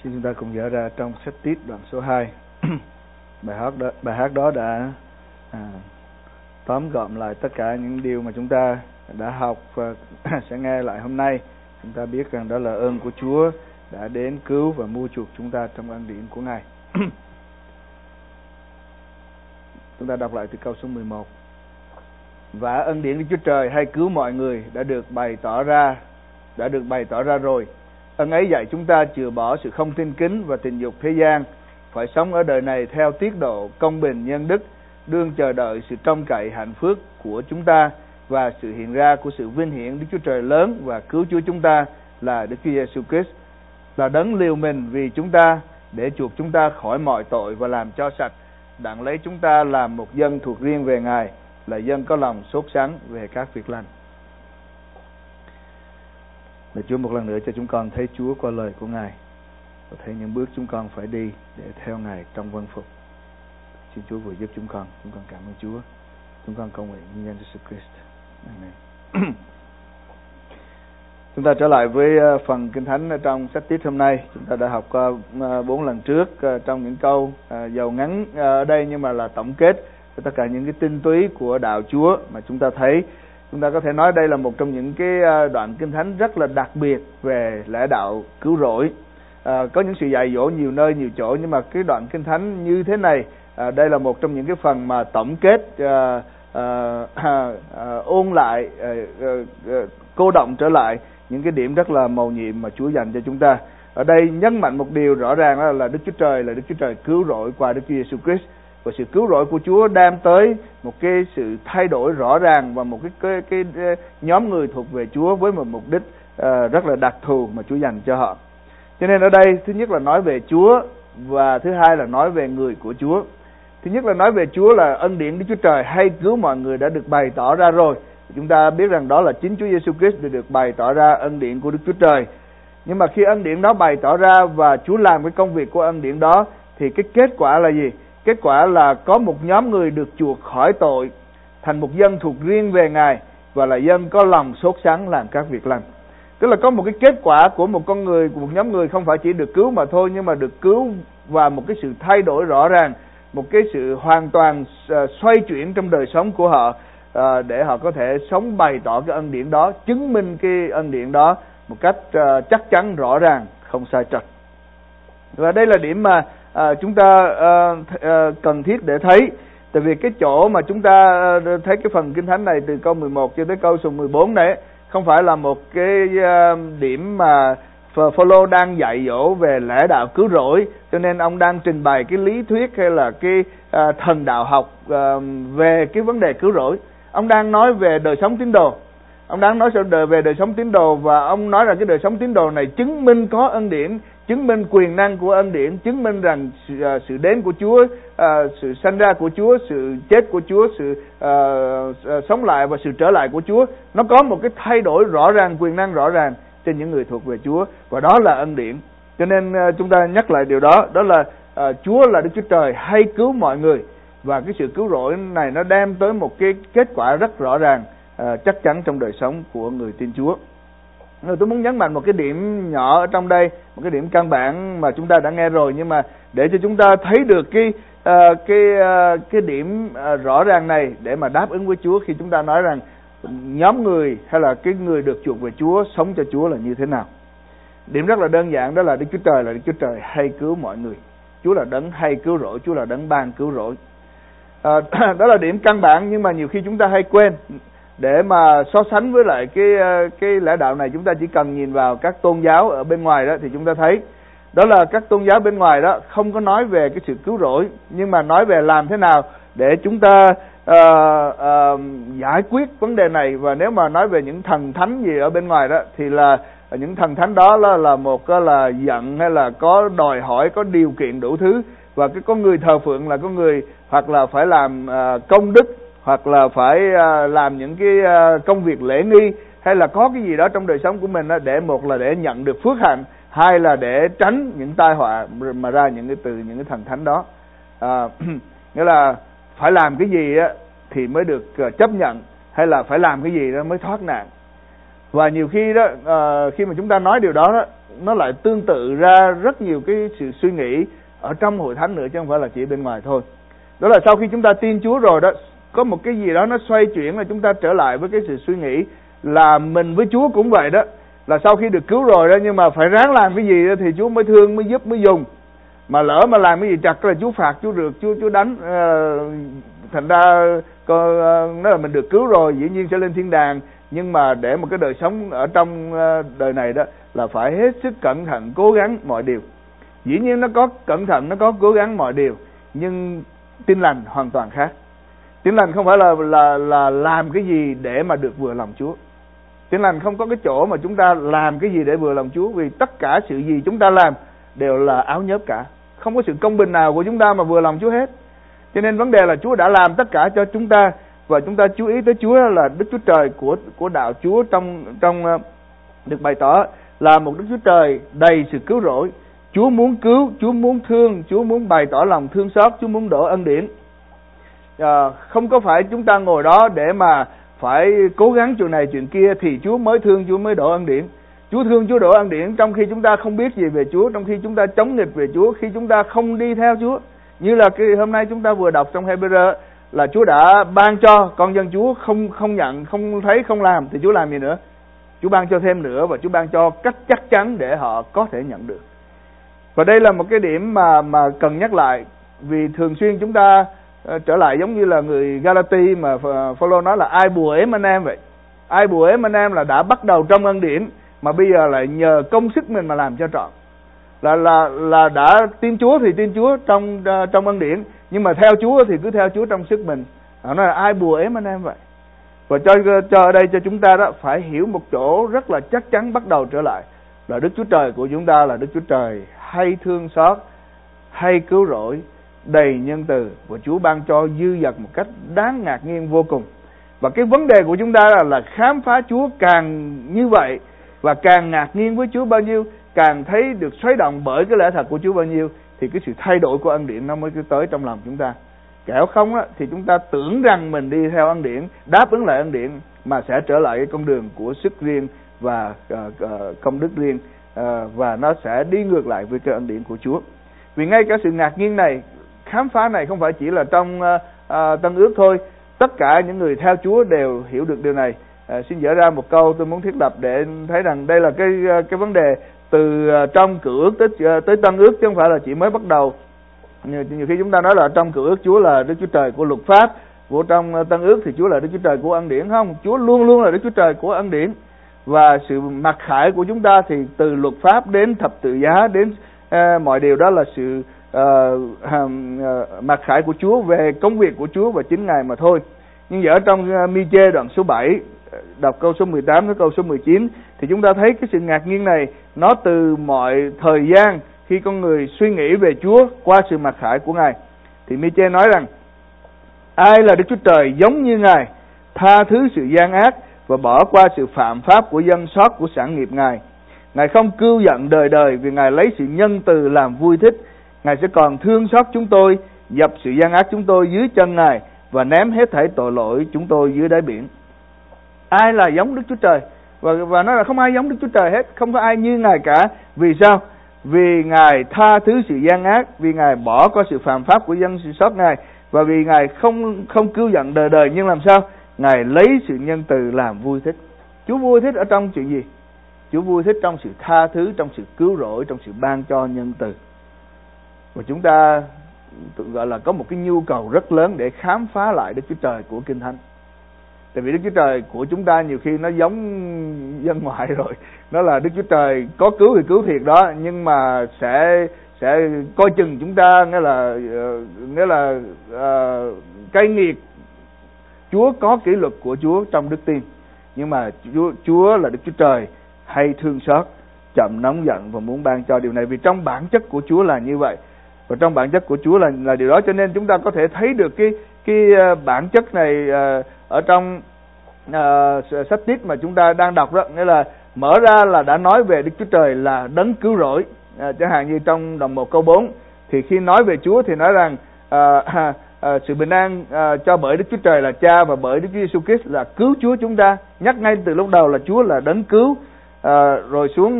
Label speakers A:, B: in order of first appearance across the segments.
A: Xin chúng ta cùng dở ra trong sách Tít đoạn số 2. Bài hát đó đã tóm gọn lại tất cả những điều mà chúng ta đã học và sẽ nghe lại hôm nay. Chúng ta biết rằng đó là ơn của Chúa đã đến cứu và mua chuộc chúng ta trong ân điển của Ngài. Chúng ta đọc lại từ câu số 11. Và ân điển Đức Chúa Trời hay cứu mọi người đã được bày tỏ ra rồi. Ân ấy dạy chúng ta chừa bỏ sự không tin kính và tình dục thế gian, phải sống ở đời này theo tiết độ công bình nhân đức, đương chờ đợi sự trông cậy hạnh phúc của chúng ta và sự hiện ra của sự vinh hiển Đức Chúa Trời lớn và cứu Chúa chúng ta là Đức Chúa Giêsu Christ, là đấng liều mình vì chúng ta để chuộc chúng ta khỏi mọi tội và làm cho sạch, đặng lấy chúng ta làm một dân thuộc riêng về Ngài, là dân có lòng sốt sắng về các việc lành. Để Chúa một lần nữa cho chúng con thấy Chúa qua lời của Ngài và thấy những bước chúng con phải đi để theo Ngài trong vâng phục. Xin Chúa vừa giúp chúng con cảm ơn Chúa. Chúng con cầu nguyện nhân danh Jesus Christ. Amen. Chúng ta trở lại với phần Kinh Thánh ở trong sách Tít hôm nay. Chúng ta đã học 4 lần trước trong những câu dầu ngắn ở đây, nhưng mà là tổng kết tất cả những cái tinh túy của đạo Chúa mà chúng ta thấy. Chúng ta có thể nói đây là một trong những cái đoạn Kinh Thánh rất là đặc biệt về lẽ đạo cứu rỗi. Có những sự dạy dỗ nhiều nơi nhiều chỗ, nhưng mà cái đoạn Kinh Thánh như thế này, đây là một trong những cái phần mà tổng kết, ôn lại, cô đọng trở lại những cái điểm rất là mầu nhiệm mà Chúa dành cho chúng ta. Ở đây nhấn mạnh một điều rõ ràng là Đức Chúa Trời cứu rỗi qua Đức Chúa Giêsu Christ, và sự cứu rỗi của Chúa đem tới một cái sự thay đổi rõ ràng và một cái nhóm người thuộc về Chúa với một mục đích rất là đặc thù mà Chúa dành cho họ. Cho nên ở đây thứ nhất là nói về Chúa, và thứ hai là nói về người của Chúa. Thứ nhất là nói về Chúa là ân điển Đức Chúa Trời hay cứu mọi người đã được bày tỏ ra rồi. Chúng ta biết rằng đó là chính Chúa Giêsu Christ được bày tỏ ra ân điển của Đức Chúa Trời. Nhưng mà khi ân điển đó bày tỏ ra và Chúa làm cái công việc của ân điển đó, thì cái kết quả là gì? Kết quả là có một nhóm người được chuộc khỏi tội, thành một dân thuộc riêng về Ngài, và là dân có lòng sốt sắng làm các việc lành. Tức là có một cái kết quả của một con người, của một nhóm người không phải chỉ được cứu mà thôi, nhưng mà được cứu và một cái sự thay đổi rõ ràng, một cái sự hoàn toàn xoay chuyển trong đời sống của họ, để họ có thể sống bày tỏ cái ân điển đó, chứng minh cái ân điển đó một cách chắc chắn rõ ràng, không sai trật. Và đây là điểm mà chúng ta cần thiết để thấy. Tại vì cái chỗ mà chúng ta thấy cái phần Kinh Thánh này từ câu 11 cho tới câu số 14 này không phải là một cái điểm mà Phaolô đang dạy dỗ về lẽ đạo cứu rỗi, cho nên ông đang trình bày cái lý thuyết hay là cái thần đạo học về cái vấn đề cứu rỗi. Ông đang nói về đời sống tín đồ. Ông đang nói về đời sống tín đồ, và ông nói rằng cái đời sống tín đồ này chứng minh có ân điển, chứng minh quyền năng của ân điển, chứng minh rằng sự đến của Chúa, sự sanh ra của Chúa, sự chết của Chúa, sự sống lại và sự trở lại của Chúa, nó có một cái thay đổi rõ ràng, quyền năng rõ ràng trên những người thuộc về Chúa, và đó là ân điển. Cho nên chúng ta nhắc lại điều đó, đó là Chúa là Đức Chúa Trời hay cứu mọi người, và cái sự cứu rỗi này nó đem tới một cái kết quả rất rõ ràng, chắc chắn trong đời sống của người tin Chúa. Tôi muốn nhấn mạnh một cái điểm nhỏ ở trong đây, một cái điểm căn bản mà chúng ta đã nghe rồi, nhưng mà để cho chúng ta thấy được cái điểm rõ ràng này để mà đáp ứng với Chúa khi chúng ta nói rằng nhóm người hay là cái người được chuộc về Chúa sống cho Chúa là như thế nào. Điểm rất là đơn giản, đó là Đức Chúa Trời hay cứu mọi người. Chúa là đấng hay cứu rỗi, Chúa là đấng ban cứu rỗi. Đó là điểm căn bản, nhưng mà nhiều khi chúng ta hay quên. Để mà so sánh với lại cái lẽ đạo này, chúng ta chỉ cần nhìn vào các tôn giáo ở bên ngoài đó, thì chúng ta thấy đó là các tôn giáo bên ngoài đó không có nói về cái sự cứu rỗi, nhưng mà nói về làm thế nào để chúng ta giải quyết vấn đề này. Và nếu mà nói về những thần thánh gì ở bên ngoài đó, thì là những thần thánh đó là một là giận, hay là có đòi hỏi, có điều kiện đủ thứ, và có người thờ phượng là có người hoặc là phải làm công đức, hoặc là phải làm những cái công việc lễ nghi, hay là có cái gì đó trong đời sống của mình đó, để một là để nhận được phước hạnh, hai là để tránh những tai họa mà ra từ những cái thần thánh đó. Nghĩa là phải làm cái gì thì mới được chấp nhận, hay là phải làm cái gì đó mới thoát nạn. Và nhiều khi đó, khi mà chúng ta nói điều đó, nó lại tương tự ra rất nhiều cái sự suy nghĩ ở trong hội thánh nữa, chứ không phải là chỉ bên ngoài thôi. Đó là sau khi chúng ta tin Chúa rồi đó, có một cái gì đó nó xoay chuyển, là chúng ta trở lại với cái sự suy nghĩ là mình với Chúa cũng vậy đó. Là sau khi được cứu rồi đó, nhưng mà phải ráng làm cái gì đó thì Chúa mới thương, mới giúp, mới dùng. Mà lỡ mà làm cái gì trật là Chúa phạt, Chúa rượt, Chúa đánh. Thành ra nói là mình được cứu rồi, dĩ nhiên sẽ lên thiên đàng. Nhưng mà để một cái đời sống ở trong đời này đó là phải hết sức cẩn thận, cố gắng mọi điều. Dĩ nhiên nó có cẩn thận, nó có cố gắng mọi điều, nhưng tin lành hoàn toàn khác. Tin lành không phải là làm cái gì để mà được vừa lòng Chúa. Tin lành không có cái chỗ mà chúng ta làm cái gì để vừa lòng Chúa, vì tất cả sự gì chúng ta làm đều là áo nhớp cả. Không có sự công bình nào của chúng ta mà vừa lòng Chúa hết. Cho nên vấn đề là Chúa đã làm tất cả cho chúng ta, và chúng ta chú ý tới Chúa là Đức Chúa Trời của đạo Chúa trong được bày tỏ là một Đức Chúa Trời đầy sự cứu rỗi. Chúa muốn cứu, Chúa muốn thương, Chúa muốn bày tỏ lòng thương xót, Chúa muốn đổ ân điển. Không có phải chúng ta ngồi đó để mà phải cố gắng chuyện này chuyện kia thì Chúa mới thương, Chúa mới đổ ân điển. Chúa thương, Chúa đổ ân điển trong khi chúng ta không biết gì về Chúa, trong khi chúng ta chống nghịch về Chúa, khi chúng ta không đi theo Chúa. Như là cái hôm nay chúng ta vừa đọc trong Hebrew là Chúa đã ban cho con dân Chúa không nhận, không thấy, không làm thì Chúa làm gì nữa? Chúa ban cho thêm nữa, và Chúa ban cho cách chắc chắn để họ có thể nhận được. Và đây là một cái điểm mà cần nhắc lại, vì thường xuyên chúng ta trở lại giống như là người Galati mà Phaolô nói là ai bùa ếm anh em vậy. Ai bùa ếm anh em là đã bắt đầu trong ân điển mà bây giờ lại nhờ công sức mình mà làm cho trọn. Là đã tin Chúa thì tin Chúa trong ân điển, nhưng mà theo Chúa thì cứ theo Chúa trong sức mình. Họ nói là ai bùa ếm anh em vậy. Và cho ở đây cho chúng ta đó phải hiểu một chỗ rất là chắc chắn bắt đầu trở lại, là Đức Chúa Trời của chúng ta là Đức Chúa Trời hay thương xót, hay cứu rỗi, đầy nhân từ, và Chúa ban cho dư dật một cách đáng ngạc nhiên vô cùng. Và cái vấn đề của chúng ta là khám phá Chúa càng như vậy, và càng ngạc nhiên với Chúa bao nhiêu, càng thấy được xoáy động bởi cái lẽ thật của Chúa bao nhiêu, thì cái sự thay đổi của ân điển nó mới tới trong lòng chúng ta. Kẻo không á, thì chúng ta tưởng rằng mình đi theo ân điển, đáp ứng lại ân điển, mà sẽ trở lại cái con đường của sức riêng và công đức riêng, và nó sẽ đi ngược lại với cái ân điển của Chúa. Vì ngay cả sự ngạc nhiên này, khám phá này không phải chỉ là trong Tân Ước thôi. Tất cả những người theo Chúa đều hiểu được điều này. Xin dở ra một câu tôi muốn thiết lập để thấy rằng đây là cái vấn đề từ trong Cựu Ước tới Tân Ước, chứ không phải là chỉ mới bắt đầu. Nhiều khi chúng ta nói là trong Cựu Ước Chúa là Đức Chúa Trời của luật pháp, của trong Tân Ước thì Chúa là Đức Chúa Trời của ân điển. Không, Chúa luôn luôn là Đức Chúa Trời của ân điển. Và sự mặc khải của chúng ta thì từ luật pháp đến thập tự giá đến mọi điều đó là sự mặc khải của Chúa về công việc của Chúa và chính Ngài mà thôi. Nhưng ở trong Mi-chê đoạn số 7 đọc câu số 18 tới câu số 19 thì chúng ta thấy cái sự ngạc nhiên này nó từ mọi thời gian khi con người suy nghĩ về Chúa qua sự mặc khải của Ngài. Thì Mi-chê nói rằng ai là Đức Chúa Trời giống như Ngài, tha thứ sự gian ác và bỏ qua sự phạm pháp của dân sót của sản nghiệp Ngài. Ngài không cưu giận đời đời vì Ngài lấy sự nhân từ làm vui thích. Ngài sẽ còn thương xót chúng tôi, dập sự gian ác chúng tôi dưới chân Ngài và ném hết thảy tội lỗi chúng tôi dưới đáy biển. Ai là giống Đức Chúa Trời? Và nói là không ai giống Đức Chúa Trời hết, không có ai như Ngài cả. Vì sao? Vì Ngài tha thứ sự gian ác, vì Ngài bỏ qua sự phạm pháp của dân sót Ngài, và vì Ngài không cưu giận đời đời. Nhưng làm sao? Ngài lấy sự nhân từ làm vui thích. Chúa vui thích ở trong chuyện gì? Chúa vui thích trong sự tha thứ, trong sự cứu rỗi, trong sự ban cho nhân từ. Và chúng ta gọi là có một cái nhu cầu rất lớn để khám phá lại Đức Chúa Trời của Kinh Thánh. Tại vì Đức Chúa Trời của chúng ta nhiều khi nó giống dân ngoại rồi. Nó là Đức Chúa Trời có cứu thì cứu thiệt đó, nhưng mà sẽ coi chừng chúng ta, nghĩa là cay nghiệt. Chúa có kỷ luật của Chúa trong đức tin. Nhưng mà Chúa là Đức Chúa Trời hay thương xót, chậm nóng giận và muốn ban cho điều này, vì trong bản chất của Chúa là như vậy. Và trong bản chất của Chúa là điều đó, cho nên chúng ta có thể thấy được cái bản chất này ở trong sách tiết mà chúng ta đang đọc đó. Nghĩa là mở ra là đã nói về Đức Chúa Trời là đấng cứu rỗi. Chẳng hạn như trong đoạn 1 câu 4 thì khi nói về Chúa thì nói rằng sự bình an cho bởi Đức Chúa Trời là Cha và bởi Đức Chúa Giêsu Christ là cứu Chúa chúng ta. Nhắc ngay từ lúc đầu là Chúa là đấng cứu. Rồi xuống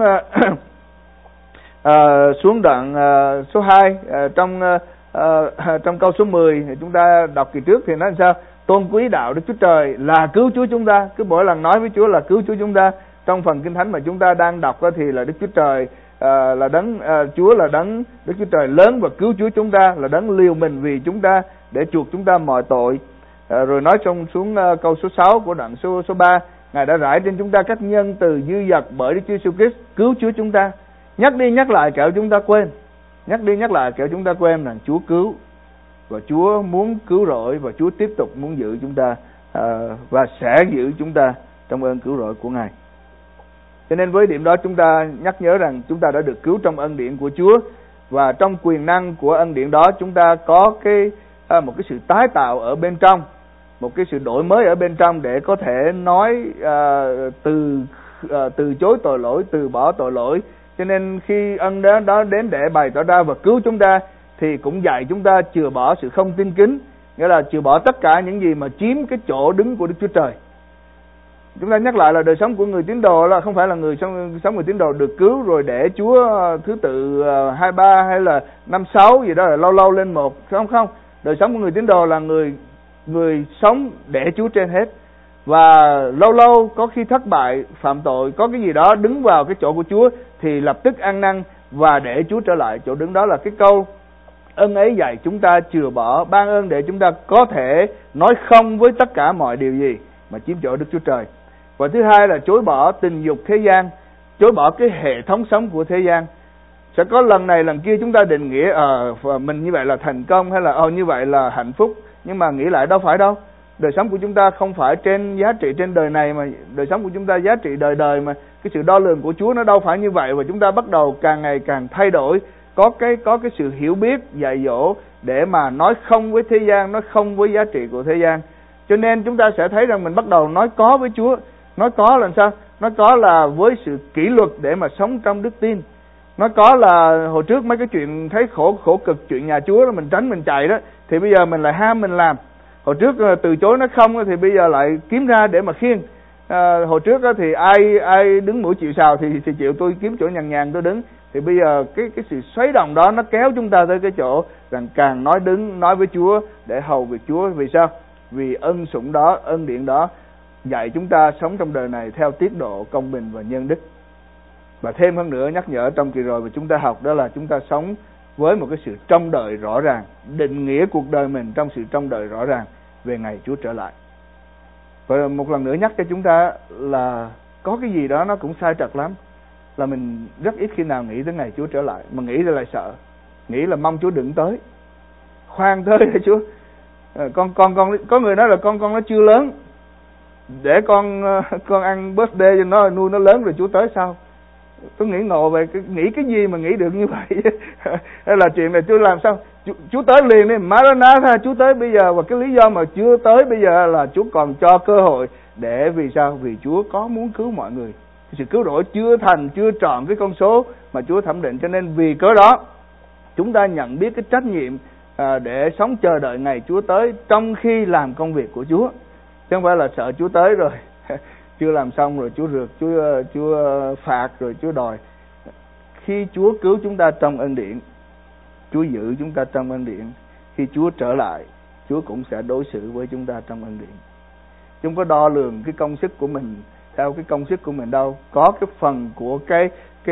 A: xuống đoạn số 2 trong câu số 10 thì chúng ta đọc kỳ trước thì nói sao? Tôn quý đạo Đức Chúa Trời là cứu Chúa chúng ta. Cứ mỗi lần nói với Chúa là cứu Chúa chúng ta. Trong phần Kinh Thánh mà chúng ta đang đọc đó thì là Đức Chúa Trời là đấng Chúa là đấng Đức Chúa Trời lớn và cứu Chúa chúng ta, là đấng liều mình vì chúng ta để chuộc chúng ta mọi tội. Rồi nói xuống câu số 6 của đoạn số 3, Ngài đã rải trên chúng ta các nhân từ dư dật bởi Đức Chúa Giêsu Christ cứu Chúa chúng ta. Nhắc đi nhắc lại kẻo chúng ta quên. Nhắc đi nhắc lại kẻo chúng ta quên rằng Chúa cứu và Chúa muốn cứu rỗi và Chúa tiếp tục muốn giữ chúng ta và sẽ giữ chúng ta trong ơn cứu rỗi của Ngài. Cho nên với điểm đó chúng ta nhắc nhớ rằng chúng ta đã được cứu trong ân điển của Chúa, và trong quyền năng của ân điển đó chúng ta có một cái sự tái tạo ở bên trong, một cái sự đổi mới ở bên trong để có thể nói từ chối tội lỗi, từ bỏ tội lỗi. Cho nên khi ân đó đến để bày tỏ ra và cứu chúng ta thì cũng dạy chúng ta chừa bỏ sự không tin kính, nghĩa là chừa bỏ tất cả những gì mà chiếm cái chỗ đứng của Đức Chúa Trời. Chúng ta nhắc lại là đời sống của người tín đồ là không phải là sống người tín đồ được cứu rồi để Chúa thứ tự 2-3 hay là 5-6 gì đó là lâu lâu lên một. Không. Đời sống của người tín đồ là người sống để Chúa trên hết. Và lâu lâu có khi thất bại, phạm tội, có cái gì đó đứng vào cái chỗ của Chúa thì lập tức ăn năn và để Chúa trở lại chỗ đứng đó. Là cái câu ân ấy dạy chúng ta chừa bỏ, ban ơn để chúng ta có thể nói không với tất cả mọi điều gì mà chiếm chỗ Đức Chúa Trời. Và thứ hai là chối bỏ tình dục thế gian, chối bỏ cái hệ thống sống của thế gian. Sẽ có lần này lần kia chúng ta định nghĩa mình như vậy là thành công hay là như vậy là hạnh phúc, nhưng mà nghĩ lại đâu phải đâu. Đời sống của chúng ta không phải trên giá trị trên đời này, mà đời sống của chúng ta giá trị đời đời, mà cái sự đo lường của Chúa nó đâu phải như vậy. Và chúng ta bắt đầu càng ngày càng thay đổi, có cái sự hiểu biết dạy dỗ để mà nói không với thế gian, nói không với giá trị của thế gian. Cho nên chúng ta sẽ thấy rằng mình bắt đầu nói có với Chúa. Nói có là sao? Nói có là với sự kỷ luật để mà sống trong đức tin. Nói có là hồi trước mấy cái chuyện thấy khổ cực chuyện nhà Chúa đó mình tránh mình chạy đó, thì bây giờ mình lại ham mình làm. Hồi trước từ chối nó không thì bây giờ lại kiếm ra để mà khiêng. Hồi trước thì ai đứng mũi chịu sào thì chịu, tôi kiếm chỗ nhàn tôi đứng. Thì bây giờ cái sự xoáy động đó nó kéo chúng ta tới cái chỗ rằng càng nói với Chúa để hầu việc Chúa. Vì sao? Vì ân sủng đó, ân điển đó dạy chúng ta sống trong đời này theo tiết độ công bình và nhân đức. Và thêm hơn nữa nhắc nhở trong kỳ rồi mà chúng ta học đó là chúng ta sống với một cái sự trông đợi rõ ràng, định nghĩa cuộc đời mình trong sự trông đợi rõ ràng về ngày Chúa trở lại. Và một lần nữa nhắc cho chúng ta là có cái gì đó nó cũng sai trật lắm, là mình rất ít khi nào nghĩ tới ngày Chúa trở lại, mà nghĩ rồi lại sợ, nghĩ là mong Chúa đừng tới, khoan tới để Chúa. Con có người nói là con nó chưa lớn, để con ăn birthday cho nó, nuôi nó lớn rồi Chúa tới sau. Tôi nghĩ ngộ về nghĩ cái gì mà nghĩ được như vậy. Hay là chuyện này Chúa làm sao Chúa tới liền đi, Maranatha, Chúa tới bây giờ. Và cái lý do mà chưa tới bây giờ là Chúa còn cho cơ hội để, vì sao? Vì Chúa có muốn cứu mọi người. Sự cứu rỗi chưa tròn cái con số mà Chúa thẩm định. Cho nên vì cớ đó chúng ta nhận biết cái trách nhiệm để sống chờ đợi ngày Chúa tới trong khi làm công việc của Chúa, chứ không phải là sợ Chúa tới rồi chưa làm xong rồi Chúa rượt, Chúa phạt rồi Chúa đòi. Khi Chúa cứu chúng ta trong ân điển, Chúa giữ chúng ta trong ân điển, khi Chúa trở lại, Chúa cũng sẽ đối xử với chúng ta trong ân điển. Chúng có đo lường cái công sức của mình theo cái công sức của mình đâu, có cái phần của cái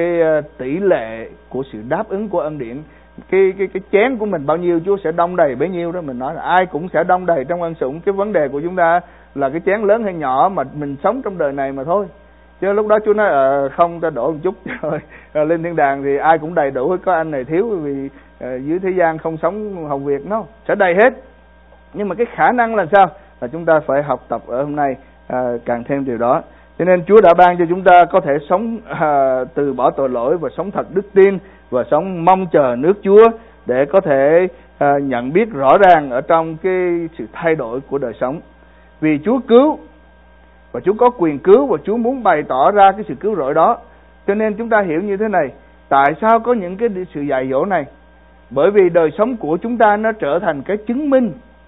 A: tỷ lệ của sự đáp ứng của ân điển. Cái chén của mình bao nhiêu Chúa sẽ đong đầy bấy nhiêu đó. Mình nói là ai cũng sẽ đong đầy trong ân sủng. Cái vấn đề của chúng ta là cái chén lớn hay nhỏ mà mình sống trong đời này mà thôi. Chứ lúc đó Chúa nói không, ta đổ một chút rồi lên thiên đàng thì ai cũng đầy đủ, có anh này thiếu, vì dưới thế gian không sống hồng việc nó sẽ đầy hết. Nhưng mà cái khả năng là sao? Là chúng ta phải học tập ở hôm nay càng thêm điều đó. Cho nên Chúa đã ban cho chúng ta có thể sống từ bỏ tội lỗi và sống thật đức tin và sống mong chờ nước Chúa để có thể nhận biết rõ ràng ở trong cái sự thay đổi của đời sống. Vì Chúa cứu và Chúa có quyền cứu và Chúa muốn bày tỏ ra cái sự cứu rỗi đó. Cho nên chúng ta hiểu như thế này, tại sao có những cái sự dạy dỗ này? Bởi vì đời sống của chúng ta nó trở thành cái chứng minh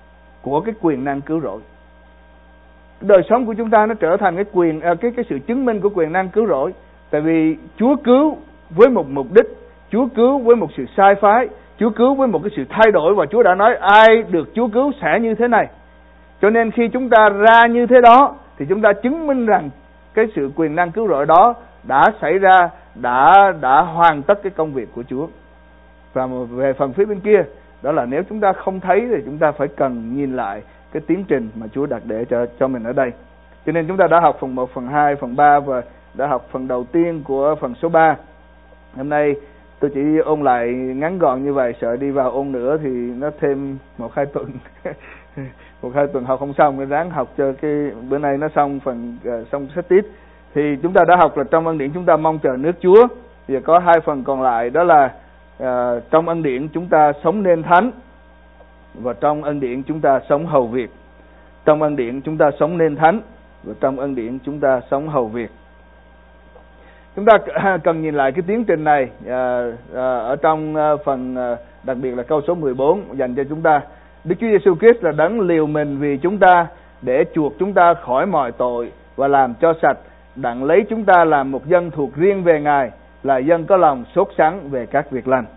A: của cái quyền năng cứu rỗi. Đời sống của chúng ta nó trở thành cái sự chứng minh của quyền năng cứu rỗi. Tại vì Chúa cứu với một mục đích, Chúa cứu với một sự sai phái, Chúa cứu với một cái sự thay đổi, và Chúa đã nói ai được Chúa cứu sẽ như thế này. Cho nên khi chúng ta ra như thế đó thì chúng ta chứng minh rằng cái sự quyền năng cứu rỗi đó đã xảy ra, đã hoàn tất cái công việc của Chúa. Và về phần phía bên kia, đó là nếu chúng ta không thấy thì chúng ta phải cần nhìn lại cái tiến trình mà Chúa đặt để cho mình ở đây. Cho nên chúng ta đã học phần 1, phần 2, phần 3 và đã học phần đầu tiên của phần số 3. Hôm nay tôi chỉ ôn lại ngắn gọn như vậy, sợ đi vào ôn nữa thì nó thêm 1-2 tuần. 1-2 tuần học không xong, nên ráng học cho cái bữa nay nó xong xong sách tiếp. Thì chúng ta đã học là trong ân điển chúng ta mong chờ nước Chúa. Giờ có 2 phần còn lại, đó là trong ân điển chúng ta sống nên thánh, và trong ân điển chúng ta sống hầu việc. Trong ân điển chúng ta sống nên thánh, và trong ân điển chúng ta sống hầu việc. Chúng ta cần nhìn lại cái tiến trình này ở trong phần đặc biệt là câu số 14 dành cho chúng ta. Đức Chúa Giêsu Christ là đấng liều mình vì chúng ta để chuộc chúng ta khỏi mọi tội và làm cho sạch, đặng lấy chúng ta làm một dân thuộc riêng về Ngài, là dân có lòng sốt sắng về các việc lành.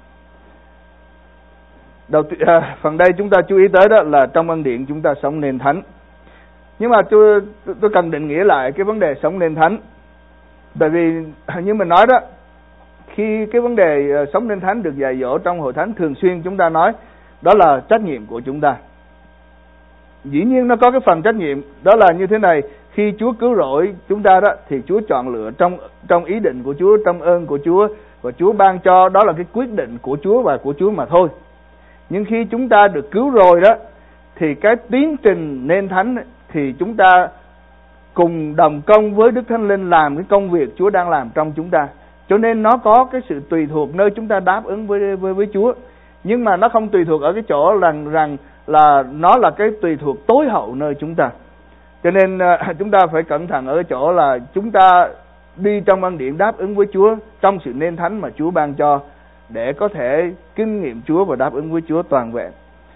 A: Phần đây chúng ta chú ý tới đó là trong ân điển chúng ta sống nên thánh. Nhưng mà tôi cần định nghĩa lại cái vấn đề sống nên thánh. Tại vì như mình nói đó, khi cái vấn đề sống nên thánh được dạy dỗ trong hội thánh, thường xuyên chúng ta nói đó là trách nhiệm của chúng ta. Dĩ nhiên nó có cái phần trách nhiệm, đó là như thế này: khi Chúa cứu rỗi chúng ta đó thì Chúa chọn lựa trong ý định của Chúa, trong ơn của Chúa, và Chúa ban cho, đó là cái quyết định của Chúa và của Chúa mà thôi. Nhưng khi chúng ta được cứu rồi đó thì cái tiến trình nên thánh thì chúng ta cùng đồng công với Đức Thánh Linh làm cái công việc Chúa đang làm trong chúng ta. Cho nên nó có cái sự tùy thuộc nơi chúng ta đáp ứng với Chúa. Nhưng mà nó không tùy thuộc ở cái chỗ rằng là nó là cái tùy thuộc tối hậu nơi chúng ta. Cho nên chúng ta phải cẩn thận ở cái chỗ là chúng ta đi trong ân điển đáp ứng với Chúa trong sự nên thánh mà Chúa ban cho, để có thể kinh nghiệm Chúa và đáp ứng với Chúa toàn vẹn.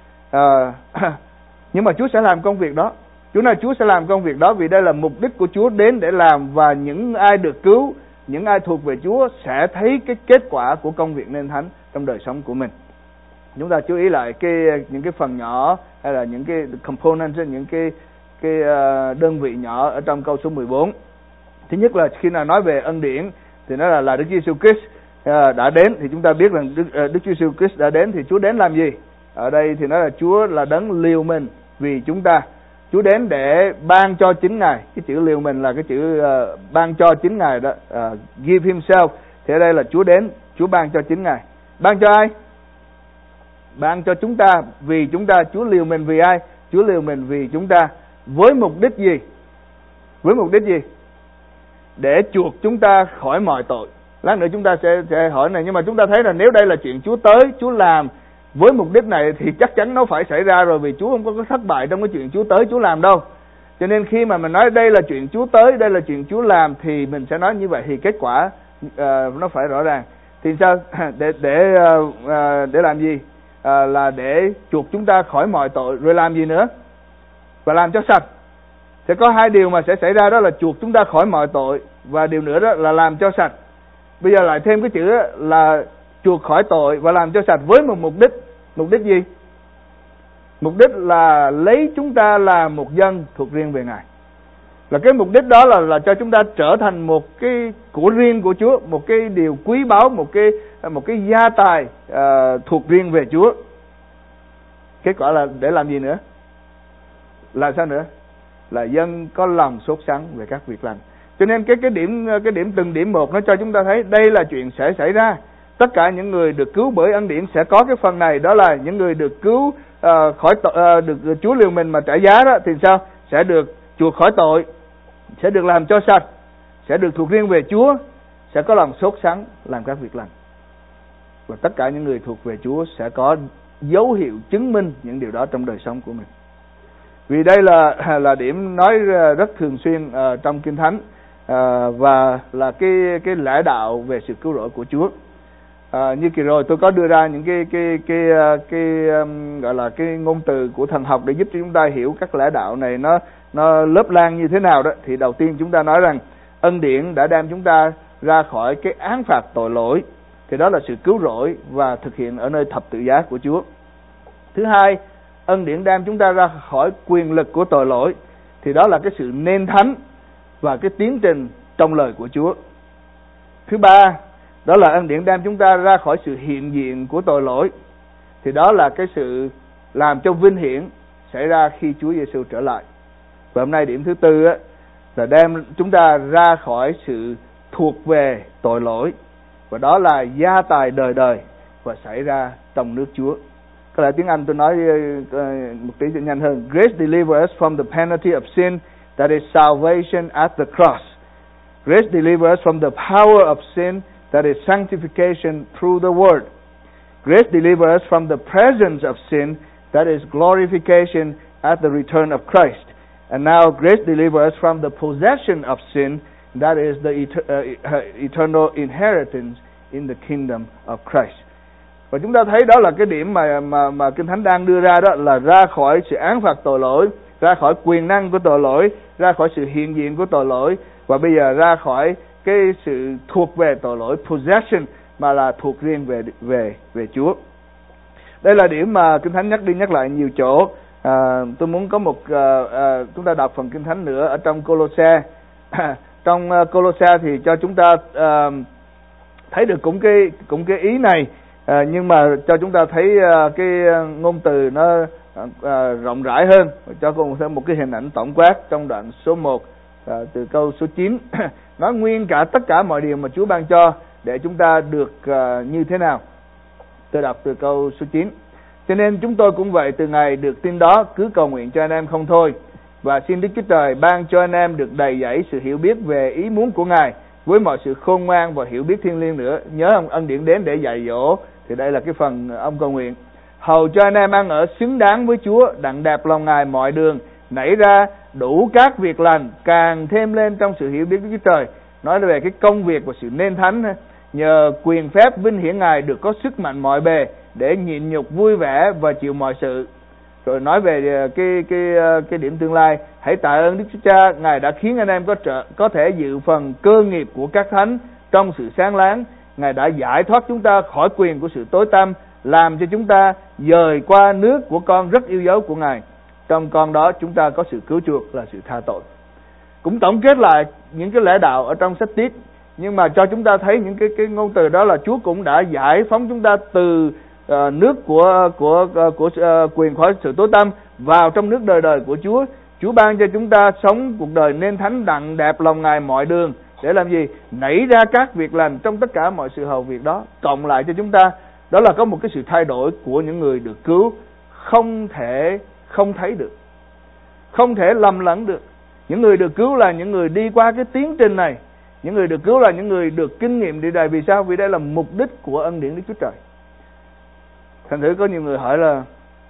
A: Nhưng mà Chúa sẽ làm công việc đó. Chúa sẽ làm công việc đó vì đây là mục đích của Chúa đến để làm, và những ai được cứu, những ai thuộc về Chúa sẽ thấy cái kết quả của công việc nên thánh trong đời sống của mình. Chúng ta chú ý lại những cái phần nhỏ, hay là những cái components, những cái đơn vị nhỏ ở trong câu số 14. Thứ nhất là khi nào nói về ân điển thì nó là Đức Chúa Giêsu Christ đã đến, thì chúng ta biết rằng Đức Chúa Giêsu Christ đã đến thì Chúa đến làm gì? Ở đây thì nói là Chúa là đấng liều mình vì chúng ta. Chúa đến để ban cho chính Ngài. Cái chữ liều mình là cái chữ ban cho chính Ngài đó, give himself. Thì ở đây là Chúa đến, Chúa ban cho chính Ngài. Ban cho ai? Ban cho chúng ta, vì chúng ta. Chúa liều mình vì ai? Chúa liều mình vì chúng ta. Với mục đích gì? Với mục đích gì? Để chuộc chúng ta khỏi mọi tội. Lát nữa chúng ta sẽ hỏi này, nhưng mà chúng ta thấy là nếu đây là chuyện Chúa tới, Chúa làm với mục đích này thì chắc chắn nó phải xảy ra rồi, vì Chúa không có thất bại trong cái chuyện Chúa tới, Chúa làm đâu. Cho nên khi mà mình nói đây là chuyện Chúa tới, đây là chuyện Chúa làm, thì mình sẽ nói như vậy thì kết quả nó phải rõ ràng. Thì sao? Để làm gì? Là để chuộc chúng ta khỏi mọi tội, rồi làm gì nữa? Và làm cho sạch. Sẽ có 2 điều mà sẽ xảy ra, đó là chuộc chúng ta khỏi mọi tội, và điều nữa đó là làm cho sạch. Bây giờ lại thêm cái chữ là chuộc khỏi tội và làm cho sạch với một mục đích. Mục đích gì? Mục đích là lấy chúng ta là một dân thuộc riêng về Ngài. Là cái mục đích đó là cho chúng ta trở thành một cái của riêng của Chúa, một cái điều quý báu, một cái gia tài thuộc riêng về Chúa. Kết quả là để làm gì nữa? Là sao nữa? Là dân có lòng sốt sắng về các việc lành. Cho nên cái điểm từng điểm một nó cho chúng ta thấy đây là chuyện sẽ xảy ra. Tất cả những người được cứu bởi ân điển sẽ có cái phần này, đó là những người được cứu khỏi tội, được Chúa liều mình mà trả giá đó, thì sao? Sẽ được chuộc khỏi tội, sẽ được làm cho sạch, sẽ được thuộc riêng về Chúa, sẽ có lòng sốt sắng làm các việc lành. Và tất cả những người thuộc về Chúa sẽ có dấu hiệu chứng minh những điều đó trong đời sống của mình. Vì đây là điểm nói rất thường xuyên trong Kinh Thánh, và là cái lẽ đạo về sự cứu rỗi của Chúa. Như kỳ rồi tôi có đưa ra những gọi là cái ngôn từ của thần học để giúp cho chúng ta hiểu các lẽ đạo này nó lớp lan như thế nào đó. Thì đầu tiên chúng ta nói rằng ân điển đã đem chúng ta ra khỏi cái án phạt tội lỗi, thì đó là sự cứu rỗi và thực hiện ở nơi thập tự giá của Chúa. Thứ hai, ân điển đem chúng ta ra khỏi quyền lực của tội lỗi, thì đó là cái sự nên thánh và cái tiến trình trong lời của Chúa. Thứ ba, đó là ân điển đem chúng ta ra khỏi sự hiện diện của tội lỗi, thì đó là cái sự làm cho vinh hiển xảy ra khi Chúa Giêsu trở lại. Và hôm nay điểm thứ tư á, là đem chúng ta ra khỏi sự thuộc về tội lỗi, và đó là gia tài đời đời và xảy ra trong nước Chúa. Có lẽ tiếng Anh tôi nói một tí cho nhanh hơn. Grace delivers us from the penalty of sin, that is salvation at the cross. Grace delivers us from the power of sin, that is sanctification through the word. Grace delivers us from the presence of sin, that is glorification at the return of Christ. And now grace delivers us from the possession of sin, that is the eternal inheritance in the kingdom of Christ. Và chúng ta thấy đó là cái điểm mà Kinh Thánh đang đưa ra, đó là ra khỏi sự án phạt tội lỗi, ra khỏi quyền năng của tội lỗi, ra khỏi sự hiện diện của tội lỗi, và bây giờ ra khỏi cái sự thuộc về tội lỗi possession, mà là thuộc riêng về Chúa. Đây là điểm mà Kinh Thánh nhắc đi nhắc lại nhiều chỗ. Tôi muốn có chúng ta đọc phần Kinh Thánh nữa ở trong Cô-lô-se. Trong Cô-lô-se thì cho chúng ta thấy được cũng cái ý này, nhưng mà cho chúng ta thấy cái ngôn từ nó rộng rãi hơn, cho cùng thêm một cái hình ảnh tổng quát trong đoạn số 1 từ câu số 9 nói nguyên cả tất cả mọi điều mà Chúa ban cho để chúng ta được như thế nào. Tôi đọc từ câu số 9. Cho nên chúng tôi cũng vậy, từ ngày được tin đó cứ cầu nguyện cho anh em không thôi, và xin Đức Chúa Trời ban cho anh em được đầy dẫy sự hiểu biết về ý muốn của Ngài với mọi sự khôn ngoan và hiểu biết thiêng liêng nữa. Nhớ ông ân điển đến để dạy dỗ, thì đây là cái phần ông cầu nguyện. Hầu cho anh em ăn ở xứng đáng với Chúa, đặng đẹp lòng Ngài mọi đường, nảy ra đủ các việc lành, càng thêm lên trong sự hiểu biết Đức Chúa Trời. Nói về cái công việc và sự nên thánh, nhờ quyền phép vinh hiển Ngài được có sức mạnh mọi bề, để nhịn nhục vui vẻ và chịu mọi sự. Rồi nói về cái điểm tương lai. Hãy tạ ơn Đức Chúa Cha, Ngài đã khiến anh em có thể dự phần cơ nghiệp của các thánh trong sự sáng láng. Ngài đã giải thoát chúng ta khỏi quyền của sự tối tăm, làm cho chúng ta dời qua nước của con rất yêu dấu của Ngài. Trong con đó chúng ta có sự cứu chuộc là sự tha tội. Cũng tổng kết lại những cái lẽ đạo ở trong sách Tiết, nhưng mà cho chúng ta thấy những cái ngôn từ đó là Chúa cũng đã giải phóng chúng ta từ nước của quyền khỏi sự tối tăm vào trong nước đời đời của Chúa. Chúa ban cho chúng ta sống cuộc đời nên thánh, đặng đẹp lòng Ngài mọi đường, để làm gì? Nảy ra các việc lành trong tất cả mọi sự hầu việc đó. Cộng lại cho chúng ta, đó là có một cái sự thay đổi của những người được cứu, không thể không thấy được, không thể lầm lẫn được. Những người được cứu là những người đi qua cái tiến trình này. Những người được cứu là những người được kinh nghiệm đi đời. Vì sao? Vì đây là mục đích của ân điển Đức Chúa Trời. Thành thử có nhiều người hỏi là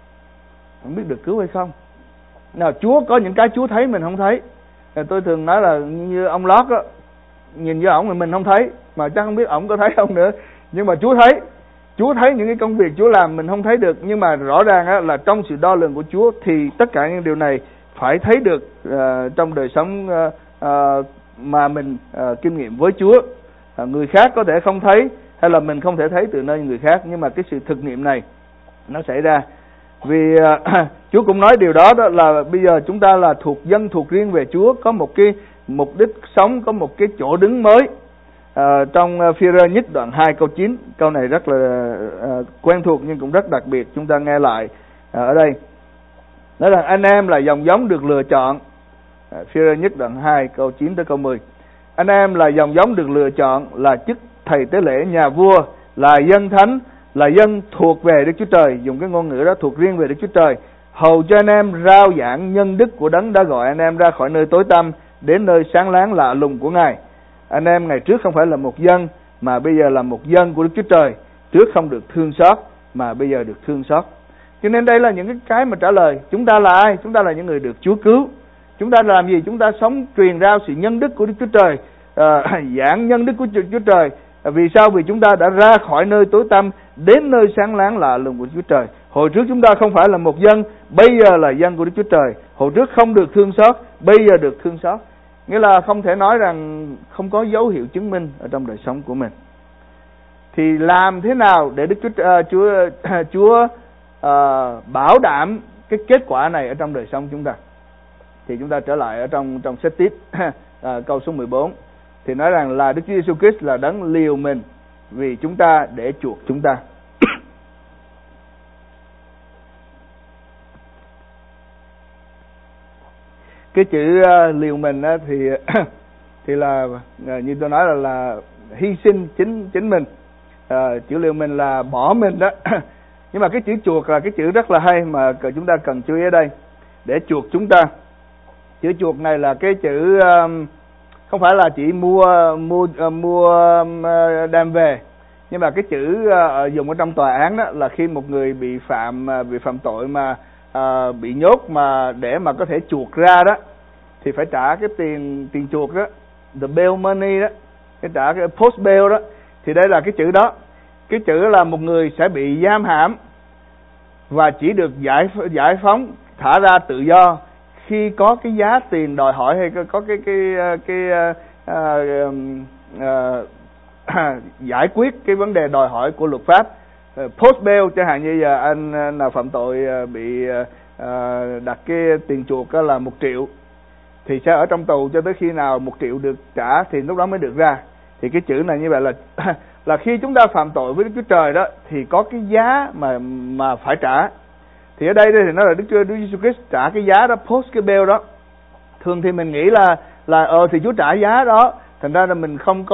A: không biết được cứu hay không. Nào, Chúa có những cái Chúa thấy mình không thấy. Tôi thường nói là như ông Lót á, nhìn vô ổng mà mình không thấy, mà chắc không biết ổng có thấy không nữa. Nhưng mà Chúa thấy. Chúa thấy những cái công việc Chúa làm mình không thấy được. Nhưng mà rõ ràng á, là trong sự đo lường của Chúa thì tất cả những điều này phải thấy được trong đời sống mà mình kinh nghiệm với Chúa. Người khác có thể không thấy, hay là mình không thể thấy từ nơi người khác, nhưng mà cái sự thực nghiệm này nó xảy ra. Vì Chúa cũng nói điều đó, đó là bây giờ chúng ta là thuộc riêng về Chúa, có một cái mục đích sống, có một cái chỗ đứng mới. Trong Phi-rơ nhất đoạn 2 câu 9, câu này rất là quen thuộc nhưng cũng rất đặc biệt, chúng ta nghe lại ở đây. Nói rằng anh em là dòng giống được lựa chọn. Phi-rơ nhất đoạn 2 câu 9 tới câu 10. Anh em là dòng giống được lựa chọn, là chức thầy tế lễ nhà vua, là dân thánh, là dân thuộc về Đức Chúa Trời. Dùng cái ngôn ngữ đó, thuộc riêng về Đức Chúa Trời. Hầu cho anh em rao giảng nhân đức của Đấng đã gọi anh em ra khỏi nơi tối tăm đến nơi sáng láng lạ lùng của Ngài. Anh em ngày trước không phải là một dân, mà bây giờ là một dân của Đức Chúa Trời. Trước không được thương xót, mà bây giờ được thương xót. Cho nên đây là những cái mà trả lời. Chúng ta là ai? Chúng ta là những người được Chúa cứu. Chúng ta làm gì? Chúng ta sống truyền rao sự nhân đức của Đức Chúa Trời, giảng nhân đức của Chúa Trời, Vì sao? Vì chúng ta đã ra khỏi nơi tối tăm đến nơi sáng láng lạ lùng của Chúa Trời. Hồi trước chúng ta không phải là một dân, bây giờ là dân của Đức Chúa Trời. Hồi trước không được thương xót, bây giờ được thương xót. Nghĩa là không thể nói rằng không có dấu hiệu chứng minh ở trong đời sống của mình. Thì làm thế nào để Đức Chúa bảo đảm cái kết quả này ở trong đời sống chúng ta? Thì chúng ta trở lại ở trong sách Tít câu số 14 thì nói rằng là Đức Chúa Giêsu Christ là đấng liều mình vì chúng ta để chuộc chúng ta. Cái chữ liều mình thì là như tôi nói là hy sinh chính mình. Chữ liều mình là bỏ mình đó. Nhưng mà cái chữ chuộc là cái chữ rất là hay mà chúng ta cần chú ý ở đây. Để chuộc chúng ta. Chữ chuộc này là cái chữ không phải là chỉ mua đem về, nhưng mà cái chữ dùng ở trong tòa án đó là khi một người bị phạm tội mà bị nhốt mà để mà có thể chuộc ra đó thì phải trả cái tiền chuộc đó, the bail money đó, cái trả cái post bail đó. Thì đây là cái chữ đó. Cái chữ là một người sẽ bị giam hãm và chỉ được giải phóng, thả ra tự do khi có cái giá tiền đòi hỏi hay có giải quyết cái vấn đề đòi hỏi của luật pháp. Post bail chẳng hạn như giờ anh nào phạm tội bị đặt cái tiền chuộc là 1 triệu thì sẽ ở trong tù cho tới khi nào 1 triệu được trả thì lúc đó mới được ra. Thì cái chữ này như vậy là khi chúng ta phạm tội với Đức Chúa Trời đó thì có cái giá mà phải trả. Thì ở đây thì nó là Đức Giêsu Christ trả cái giá đó, post cái bail đó. Thường thì mình nghĩ là thì Chúa trả giá đó, thành ra là mình không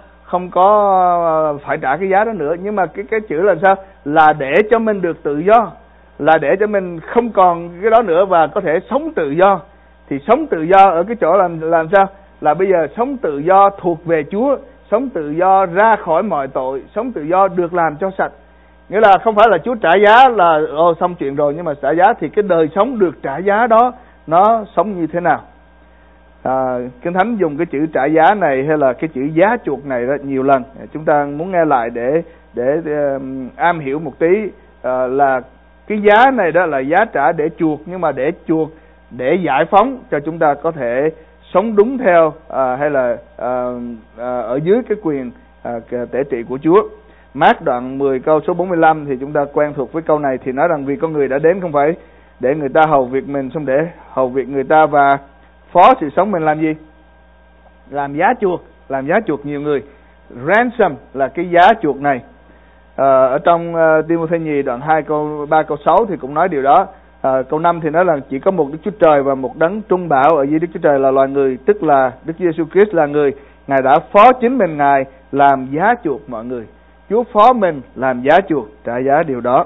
A: có phải trả cái giá đó nữa. Nhưng mà cái chữ là sao? Là để cho mình được tự do, là để cho mình không còn cái đó nữa và có thể sống tự do. Thì sống tự do ở cái chỗ làm sao? Là bây giờ sống tự do thuộc về Chúa, sống tự do ra khỏi mọi tội, sống tự do được làm cho sạch. Nghĩa là không phải là Chúa trả giá là xong chuyện rồi, nhưng mà trả giá thì cái đời sống được trả giá đó nó sống như thế nào? Kinh Thánh dùng cái chữ trả giá này hay là cái chữ giá chuộc này rất nhiều lần. Chúng ta muốn nghe lại để am hiểu một tí là cái giá này đó là giá trả để chuộc, nhưng mà để chuộc để giải phóng cho chúng ta có thể sống đúng theo hay là ở dưới cái quyền tể trị của Chúa. Mát đoạn 10 câu số 45 thì chúng ta quen thuộc với câu này, thì nói rằng vì con người đã đến không phải để người ta hầu việc mình, xong để hầu việc người ta và phó sự sống mình làm gì? Làm giá chuộc nhiều người. Ransom là cái giá chuộc này. Ở trong Ti-mô-thê nhì đoạn 2 câu 3 câu 6 thì cũng nói điều đó. Câu 5 thì nói là chỉ có một Đức Chúa Trời và một đấng trung bảo ở dưới Đức Chúa Trời là loài người, tức là Đức Chúa Giêsu Christ là người. Ngài đã phó chính mình Ngài làm giá chuộc mọi người. Chúa phó mình làm giá chuộc, trả giá điều đó.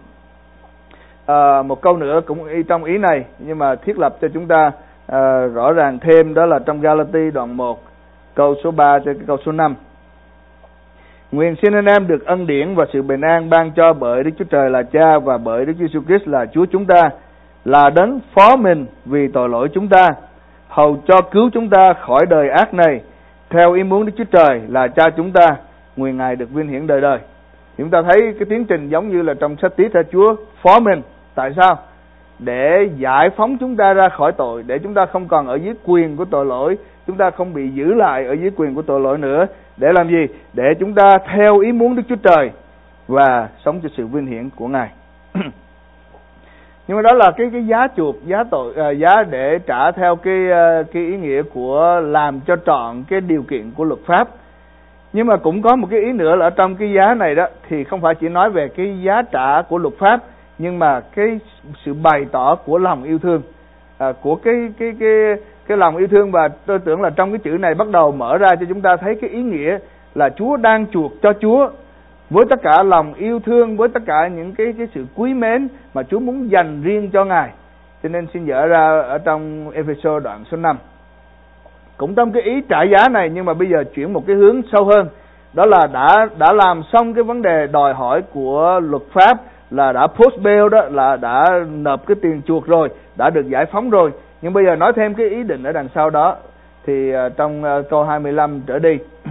A: Một câu nữa cũng trong ý này, nhưng mà thiết lập cho chúng ta rõ ràng thêm, đó là trong Ga-la-ti đoạn 1 câu số 3 cho câu số 5. Nguyện xin anh em được ân điển và sự bình an ban cho bởi Đức Chúa Trời là Cha và bởi Đức Giêsu Christ là Chúa chúng ta, là đấng phó mình vì tội lỗi chúng ta, hầu cho cứu chúng ta khỏi đời ác này, theo ý muốn Đức Chúa Trời là Cha chúng ta. Nguyện Ngài được vinh hiển đời đời. Chúng ta thấy cái tiến trình giống như là trong sách Tít, Chúa phó mình. Tại sao? Để giải phóng chúng ta ra khỏi tội, để chúng ta không còn ở dưới quyền của tội lỗi, chúng ta không bị giữ lại ở dưới quyền của tội lỗi nữa. Để làm gì? Để chúng ta theo ý muốn Đức Chúa Trời và sống cho sự vinh hiển của Ngài. Nhưng mà đó là cái giá chuộc, giá để trả theo cái ý nghĩa của làm cho trọn cái điều kiện của luật pháp. Nhưng mà cũng có một cái ý nữa là ở trong cái giá này đó thì không phải chỉ nói về cái giá trả của luật pháp, nhưng mà cái sự bày tỏ của lòng yêu thương, của cái lòng yêu thương. Và tôi tưởng là trong cái chữ này bắt đầu mở ra cho chúng ta thấy cái ý nghĩa là Chúa đang chuộc cho Chúa với tất cả lòng yêu thương, với tất cả những cái sự quý mến mà Chúa muốn dành riêng cho Ngài. Cho nên xin dở ra ở trong Ê-phê-sô đoạn số 5. Cũng trong cái ý trả giá này, nhưng mà bây giờ chuyển một cái hướng sâu hơn, đó là đã làm xong cái vấn đề đòi hỏi của luật pháp, là đã post bail đó, là đã nộp cái tiền chuộc rồi, đã được giải phóng rồi. Nhưng bây giờ nói thêm cái ý định ở đằng sau đó, thì trong câu 25 trở đi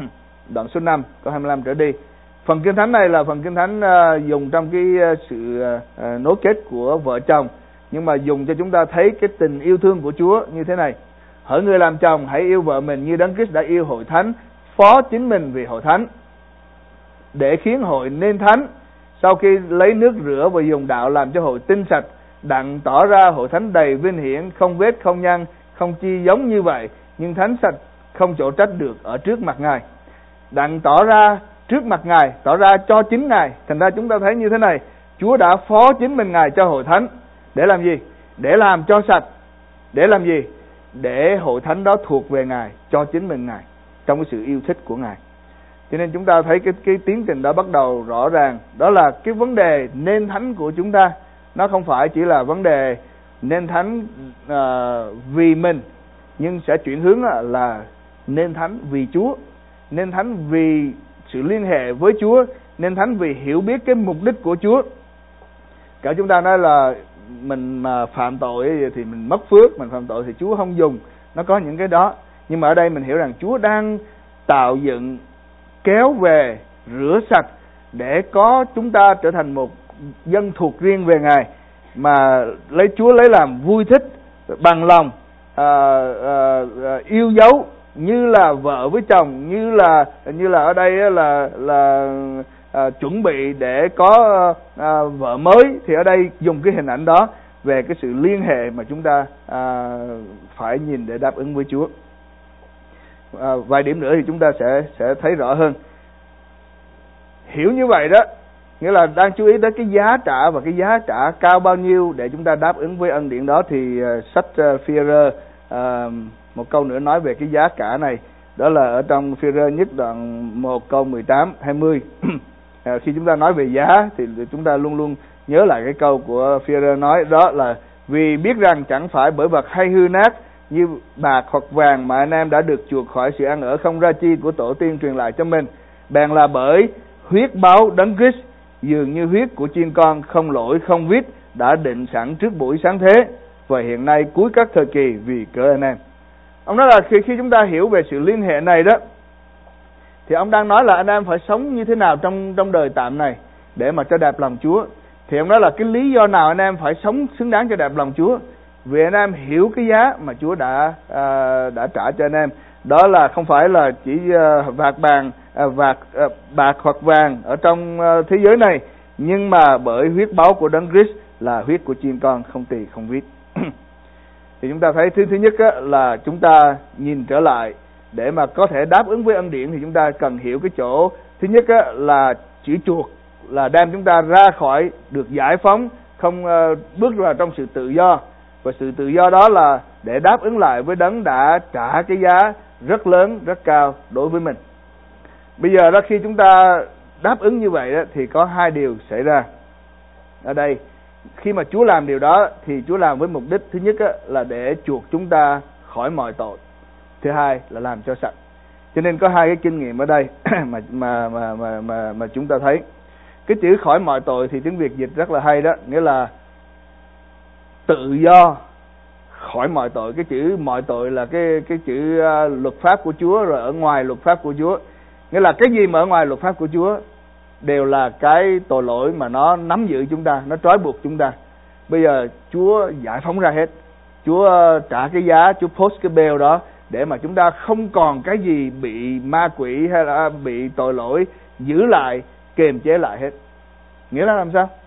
A: đoạn số 5 câu 25 trở đi. Phần Kinh Thánh này là phần Kinh Thánh dùng trong cái sự nối kết của vợ chồng, nhưng mà dùng cho chúng ta thấy cái tình yêu thương của Chúa như thế này: hỡi người làm chồng, hãy yêu vợ mình như Đấng Christ đã yêu hội thánh, phó chính mình vì hội thánh, để khiến hội nên thánh. Sau khi lấy nước rửa và dùng đạo làm cho hội tinh sạch, đặng tỏ ra hội thánh đầy vinh hiển, không vết không nhăn, không chi giống như vậy, nhưng thánh sạch, không chỗ trách được ở trước mặt Ngài. Đặng tỏ ra trước mặt Ngài, tỏ ra cho chính Ngài. Thành ra chúng ta thấy như thế này: Chúa đã phó chính mình Ngài cho hội thánh. Để làm gì? Để làm cho sạch. Để làm gì? Để hội thánh đó thuộc về Ngài, cho chính mình Ngài, trong cái sự yêu thích của Ngài. Cho nên chúng ta thấy cái tiến trình đó bắt đầu rõ ràng. Đó là cái vấn đề nên thánh của chúng ta. Nó không phải chỉ là vấn đề nên thánh vì mình, nhưng sẽ chuyển hướng là nên thánh vì Chúa, nên thánh vì sự liên hệ với Chúa, nên thánh vì hiểu biết cái mục đích của Chúa. Cả chúng ta nói là mình mà phạm tội thì mình mất phước, mình phạm tội thì Chúa không dùng. Nó có những cái đó. Nhưng mà ở đây mình hiểu rằng Chúa đang tạo dựng, kéo về, rửa sạch để có chúng ta trở thành một dân thuộc riêng về Ngài, mà lấy Chúa lấy làm vui thích, bằng lòng, yêu dấu, như là vợ với chồng, như là ở đây là chuẩn bị để có vợ mới. Thì ở đây dùng cái hình ảnh đó về cái sự liên hệ mà chúng ta phải nhìn để đáp ứng với Chúa. Vài điểm nữa thì chúng ta sẽ thấy rõ hơn. Hiểu như vậy đó, nghĩa là đang chú ý tới cái giá trả, và cái giá trả cao bao nhiêu để chúng ta đáp ứng với ân điển đó. Thì sách Phi-e-rơ một câu nữa nói về cái giá cả này. Đó là ở trong Phi-e-rơ nhất đoạn 1 câu 18-20. Khi chúng ta nói về giá thì chúng ta luôn luôn nhớ lại cái câu của Phi-e-rơ nói, đó là: vì biết rằng chẳng phải bởi vật hay hư nát như bạc hoặc vàng mà anh em đã được chuộc khỏi sự ăn ở không ra chi của tổ tiên truyền lại cho mình, bèn là bởi huyết báu Đấng Christ, dường như huyết của chiên con không lỗi không vít, đã định sẵn trước buổi sáng thế, và hiện nay cuối các thời kỳ vì cớ anh em. Ông nói là khi chúng ta hiểu về sự liên hệ này đó, thì ông đang nói là anh em phải sống như thế nào trong đời tạm này để mà cho đẹp lòng Chúa. Thì ông nói là cái lý do nào anh em phải sống xứng đáng cho đẹp lòng Chúa? Vì anh em hiểu cái giá mà Chúa đã trả cho anh em. Đó là không phải là chỉ bạc hoặc vàng ở trong thế giới này, nhưng mà bởi huyết báu của Đấng Christ, là huyết của chiên con không tỳ không vít. Thì chúng ta thấy thứ nhất là chúng ta nhìn trở lại để mà có thể đáp ứng với ân điển, thì chúng ta cần hiểu cái chỗ thứ nhất là chữ chuộc là đem chúng ta ra khỏi, được giải phóng, không bước vào trong sự tự do. Và sự tự do đó là để đáp ứng lại với Đấng đã trả cái giá rất lớn, rất cao đối với mình. Bây giờ đó, khi chúng ta đáp ứng như vậy đó, thì có hai điều xảy ra. Ở đây, khi mà Chúa làm điều đó thì Chúa làm với mục đích thứ nhất là để chuộc chúng ta khỏi mọi tội, thứ hai là làm cho sạch. Cho nên có hai cái kinh nghiệm ở đây mà chúng ta thấy. Cái chữ khỏi mọi tội thì tiếng Việt dịch rất là hay đó, nghĩa là tự do khỏi mọi tội. Cái chữ mọi tội là cái chữ luật pháp của Chúa, rồi ở ngoài luật pháp của Chúa. Nghĩa là cái gì mà ở ngoài luật pháp của Chúa đều là cái tội lỗi mà nó nắm giữ chúng ta, nó trói buộc chúng ta. Bây giờ Chúa giải phóng ra hết. Chúa trả cái giá, Chúa post cái bail đó để mà chúng ta không còn cái gì bị ma quỷ hay là bị tội lỗi giữ lại, kiềm chế lại hết. Nghĩa là làm sao?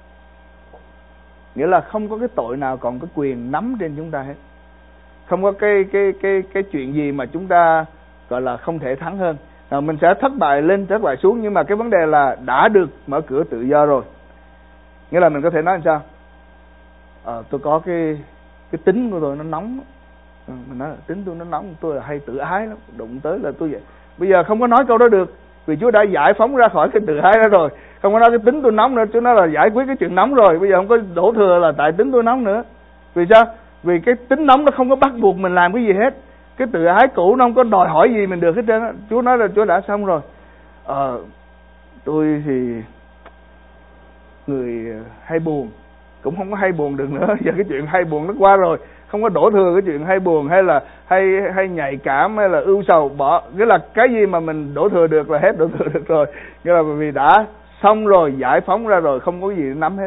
A: Nghĩa là không có cái tội nào còn có quyền nắm trên chúng ta hết. Không có cái chuyện gì mà chúng ta gọi là không thể thắng hơn. Mình sẽ thất bại lên, thất bại xuống, nhưng mà cái vấn đề là đã được mở cửa tự do rồi. Nghĩa là mình có thể nói làm sao? Tôi có cái tính của tôi nó nóng. Mình nói là tính tôi nó nóng, tôi là hay tự ái lắm, đụng tới là tôi vậy. Bây giờ không có nói câu đó được, vì Chúa đã giải phóng ra khỏi cái tự ái đó rồi. Không có nói cái tính tôi nóng nữa, Chúa nói là giải quyết cái chuyện nóng rồi. Bây giờ không có đổ thừa là tại tính tôi nóng nữa. Vì sao? Vì cái tính nóng nó không có bắt buộc mình làm cái gì hết. Cái tự ái cũ nó không có đòi hỏi gì mình được hết trơn á. Chúa nói là Chúa đã xong rồi. Tôi thì người hay buồn, cũng không có hay buồn được nữa. Giờ cái chuyện hay buồn nó qua rồi, không có đổ thừa cái chuyện hay buồn hay là hay nhạy cảm hay là ưu sầu, bỏ. Nghĩa là cái gì mà mình đổ thừa được là hết đổ thừa được rồi. Nghĩa là bởi vì đã xong rồi, giải phóng ra rồi, không có gì để nắm hết.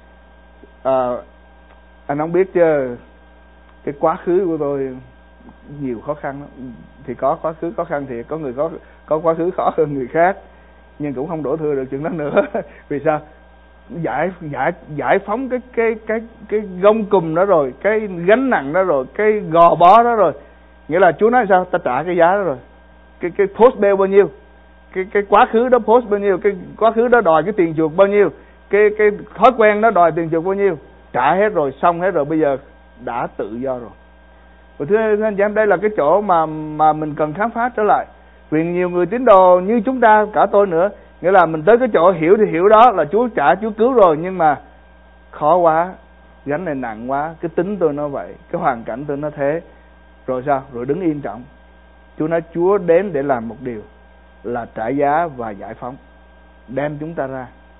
A: Anh không biết chứ, cái quá khứ của tôi nhiều khó khăn lắm. Thì có quá khứ khó khăn thì có người có quá khứ khó hơn người khác, nhưng cũng không đổ thừa được chuyện đó nữa. Vì sao? Giải phóng cái gông cùm đó rồi, cái gánh nặng đó rồi, cái gò bó đó rồi. Nghĩa là Chúa nói sao? Ta trả cái giá đó rồi. Cái post bill bao nhiêu? Cái quá khứ đó post bao nhiêu? Cái quá khứ đó đòi cái tiền chuộc bao nhiêu? Cái thói quen đó đòi tiền chuộc bao nhiêu? Trả hết rồi, xong hết rồi, bây giờ đã tự do rồi. Và thưa anh chị em, đây là cái chỗ mà mình cần khám phá trở lại. Vì nhiều người tín đồ như chúng ta, cả tôi nữa, nghĩa là mình tới cái chỗ hiểu thì hiểu đó là Chúa trả, Chúa cứu rồi, nhưng mà khó quá, gánh này nặng quá, cái tính tôi nó vậy, cái hoàn cảnh tôi nó thế. Rồi sao? Rồi đứng yên trọng. Chúa nói Chúa đến để làm một điều là trả giá và giải phóng, đem chúng ta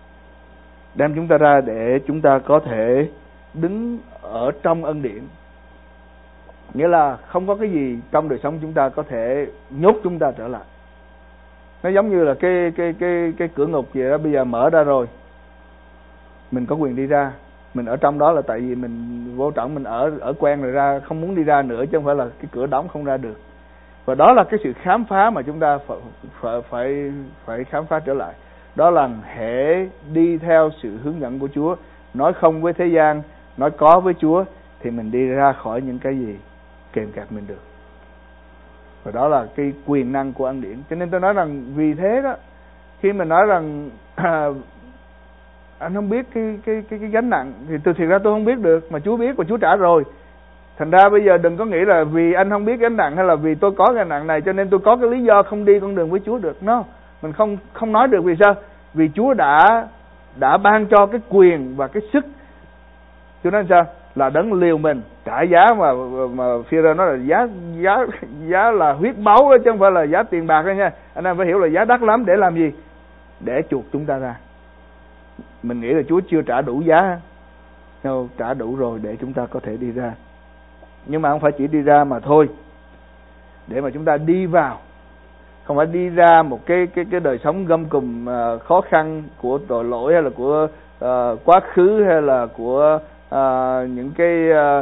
A: ra để chúng ta có thể đứng ở trong ân điển. Nghĩa là không có cái gì trong đời sống chúng ta có thể nhốt chúng ta trở lại. Nó giống như là cái cửa ngục vậy đó, bây giờ mở ra rồi, mình có quyền đi ra. Mình ở trong đó là tại vì mình vô trọng, mình ở quen rồi ra, không muốn đi ra nữa, chứ không phải là cái cửa đóng không ra được. Và đó là cái sự khám phá mà chúng ta phải khám phá trở lại. Đó là hễ đi theo sự hướng dẫn của Chúa, nói không với thế gian, nói có với Chúa, thì mình đi ra khỏi những cái gì kèm kẹp mình được. Và đó là cái quyền năng của ân điển. Cho nên tôi nói rằng vì thế đó, khi mình nói rằng anh không biết cái gánh nặng, thì thiệt ra tôi không biết được, mà Chúa biết và Chúa trả rồi. Thành ra bây giờ đừng có nghĩ là vì anh không biết gánh nặng hay là vì tôi có gánh nặng này cho nên tôi có cái lý do không đi con đường với Chúa được. No, mình không nói được. Vì sao? Vì Chúa đã ban cho cái quyền và cái sức. Chúa nói sao? Là đấng liều mình trả giá, mà Phi-rơ nói là giá là huyết báu đó, chứ không phải là giá tiền bạc đó nha. Anh em phải hiểu là giá đắt lắm. Để làm gì? Để chuộc chúng ta ra. Mình nghĩ là Chúa chưa trả đủ giá. No, trả đủ rồi để chúng ta có thể đi ra. Nhưng mà không phải chỉ đi ra mà thôi, để mà chúng ta đi vào, không phải đi ra một cái đời sống gông cùm khó khăn của tội lỗi, hay là của quá khứ, hay là của những cái